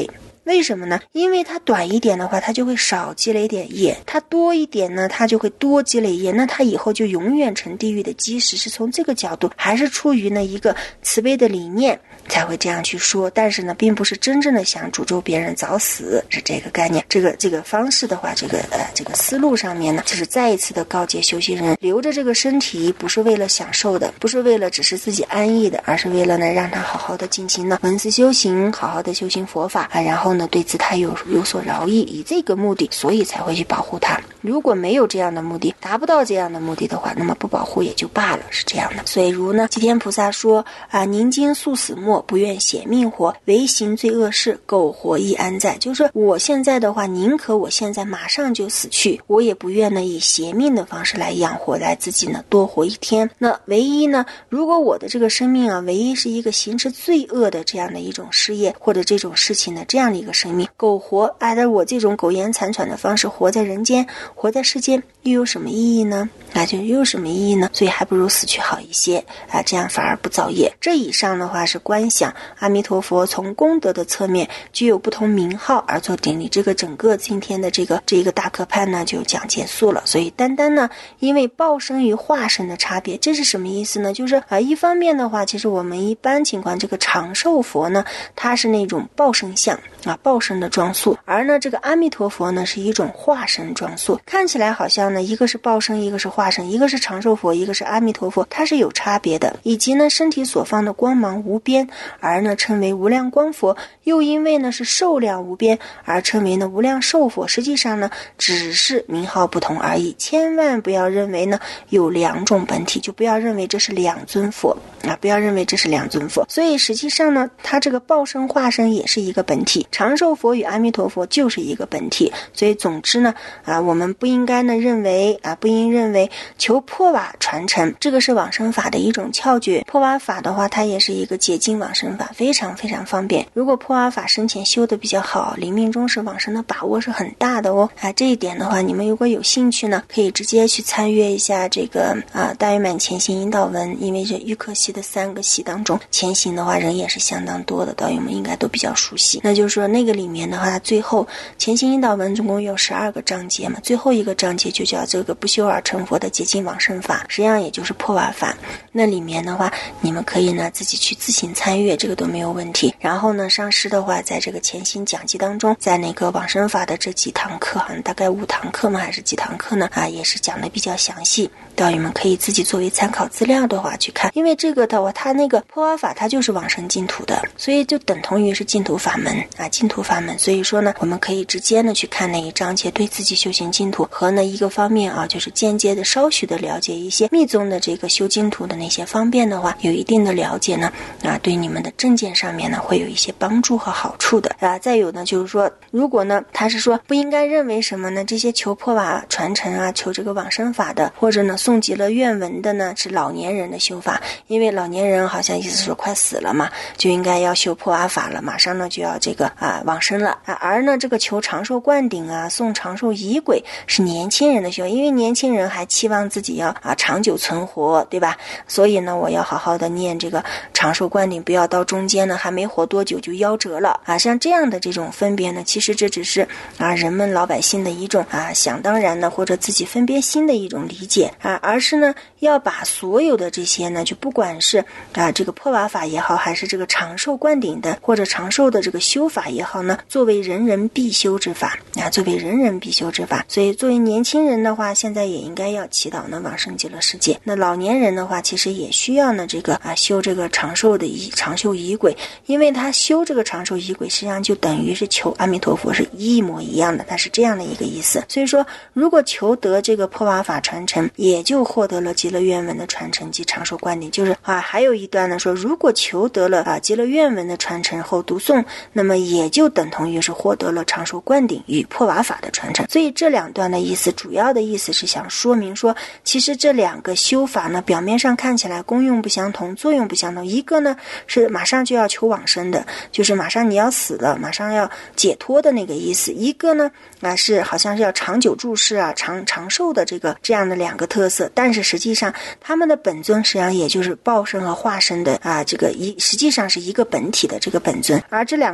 为什么呢？因为它短一点的话，它就会少积累点业，它多一点呢，它就会多积累业，那它以后就永远成地狱的基石。是从这个角度，还是出于呢一个慈悲的理念才会这样去说，但是呢并不是真正的想诅咒别人早死，是这个概念。这个方式的话，这个思路上面呢，就是再一次的告诫修行人，留着这个身体不是为了享受的，不是为了只是自己安逸的，而是为了呢让他好好的进行呢闻思修行，好好的修行佛法啊，然后呢对自他有所饶益，以这个目的，所以才会去保护他。如果没有这样的目的，达不到这样的目的的话，那么不保护也就罢了，是这样的。所以如呢，济天菩萨说啊，宁今速死没，不愿险命活，唯行罪恶事，苟活亦安在。就是说我现在的话，宁可我现在马上就死去，我也不愿呢以邪命的方式来养活，来自己呢多活一天。那唯一呢，如果我的这个生命啊，唯一是一个行持罪恶的这样的一种事业或者这种事情的这样的一个生命，苟活按照我这种苟延残喘的方式活在人间，活在世间，又有什么意义呢？就又有什么意义呢？所以还不如死去好一些啊，这样反而不造业。这以上的话是观想阿弥陀佛从功德的侧面具有不同名号而做顶礼。这个整个今天的这一个大课判呢就讲结束了。所以单单呢因为报身与化身的差别，这是什么意思呢？就是一方面的话，其实我们一般情况这个长寿佛呢，它是那种报身相啊，报身的装束，而呢这个阿弥陀佛呢是一种化身装束。看起来好像呢一个是报身，一个是化身，一个是长寿佛，一个是阿弥陀佛，它是有差别的。以及呢身体所放的光芒无边，而呢称为无量光佛，又因为呢是寿量无边而称为呢无量寿佛。实际上呢只是名号不同而已，千万不要认为呢有两种本体，就不要认为这是两尊佛啊，不要认为这是两尊佛。所以实际上呢它这个报身化身也是一个本体，长寿佛与阿弥陀佛就是一个本体。所以总之呢我们不应该呢认为不应认为求破瓦传承这个是往生法的一种窍诀。破瓦法的话，它也是一个解经往生法，非常非常方便。如果破瓦法生前修的比较好，临命终时往生的把握是很大的哦。这一点的话，你们如果有兴趣呢，可以直接去参阅一下这个大圆满前行引导文，因为这预科系的3个系当中，前行的话人也是相当多的，道友们应该都比较熟悉。那就是说那个里面的话，最后前行引导文总共有12个章节嘛，最后一个章节就叫这个不修而成佛的解经往生法，实际上也就是破瓦法。那里面的话，你们可以呢自己去自行参阅，这个都没有问题。然后呢，上师的话，在这个前行讲记当中，在那个往生法的这几堂课，好像大概5堂课嘛，还是几堂课呢？也是讲的比较详细。道友们可以自己作为参考资料的话去看，因为这个的话，它那个破瓦法它就是往生净土的，所以就等同于是净土法门净土法门。所以说呢，我们可以直接呢去看那一章节，对自己修行净土和呢一个方面就是间接的稍许的了解一些密宗的这个修净土的那些方便的话，有一定的了解呢对你们的证件上面呢会有一些帮助和好处的再有呢就是说，如果呢他是说不应该认为什么呢，这些求破瓦传承求这个往生法的，或者呢诵极了愿文的呢是老年人的修法，因为老年人好像意思说快死了嘛，就应该要修破瓦法了，马上呢就要这个往生了而呢这个求长寿灌顶诵长寿仪轨是年轻人的修，因为年轻人还期望自己要长久存活，对吧？所以呢我要好好的念这个长寿灌顶，不要到中间呢还没活多久就夭折了像这样的这种分别呢，其实这只是人们老百姓的一种想当然呢或者自己分别心的一种理解而是呢要把所有的这些呢，就不管是这个破瓦法也好，还是这个长寿灌顶的或者长寿的这个修法也好呢，作为人人必修之法作为人人必修之法。所以作为年轻人的话，现在也应该要祈祷呢往生极乐世界。那老年人的话，其实也需要呢这个修这个长寿仪轨，因为他修这个长寿仪轨，实际上就等于是求阿弥陀佛是一模一样的，它是这样的一个意思。所以说，如果求得这个破瓦法传承，也就获得了极乐愿文的传承及长寿灌顶。就是还有一段呢说，如果求得了极乐愿文的传承后读诵，那么也就等同于是获得了长寿灌顶与破瓦法的传承。所以这两段的意思，主要的意思是想说明说，其实这两个修法呢，表面上看起来功用不相同，作用不相同。一个呢是马上就要求往生的，就是马上你要死了，马上要解脱的那个意思；一个呢是好像是要长久住世长寿的这样的两个特色。但是实际上他们的本尊实际上也就是报身和化身的这个实际上是一个本体的这个本尊。而这两个修法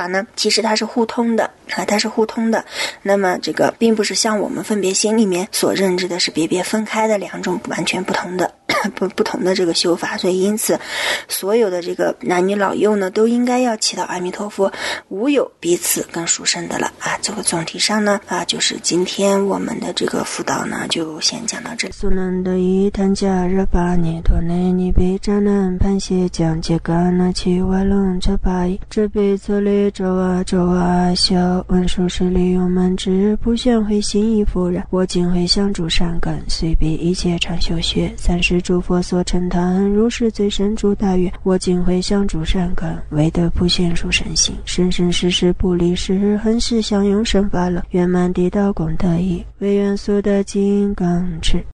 法呢，其实它是互通的它是互通的。那么这个并不是像我们分别心里面所认知的是别分开的两种完全不同的不同的这个修法。所以因此所有的这个男女老幼呢，都应该要祈祷阿弥陀佛，无有彼此更殊胜的了这个总体上呢就是今天我们的这个辅导呢就先讲到这里。 苏南的一谈加热巴尼托内尼贝扎南潘谢将杰嘎那奇瓦隆这巴伊这辈策略周啊小文殊师利用门之不显会心意复然，我今会向诸善根随彼一切常修学，三世诸佛所称叹如是最深诸大愿，我今会向诸善根为得普现殊身心，生生世世不离世，恒时相拥生法乐，圆满地道功德意，唯愿速得金刚持。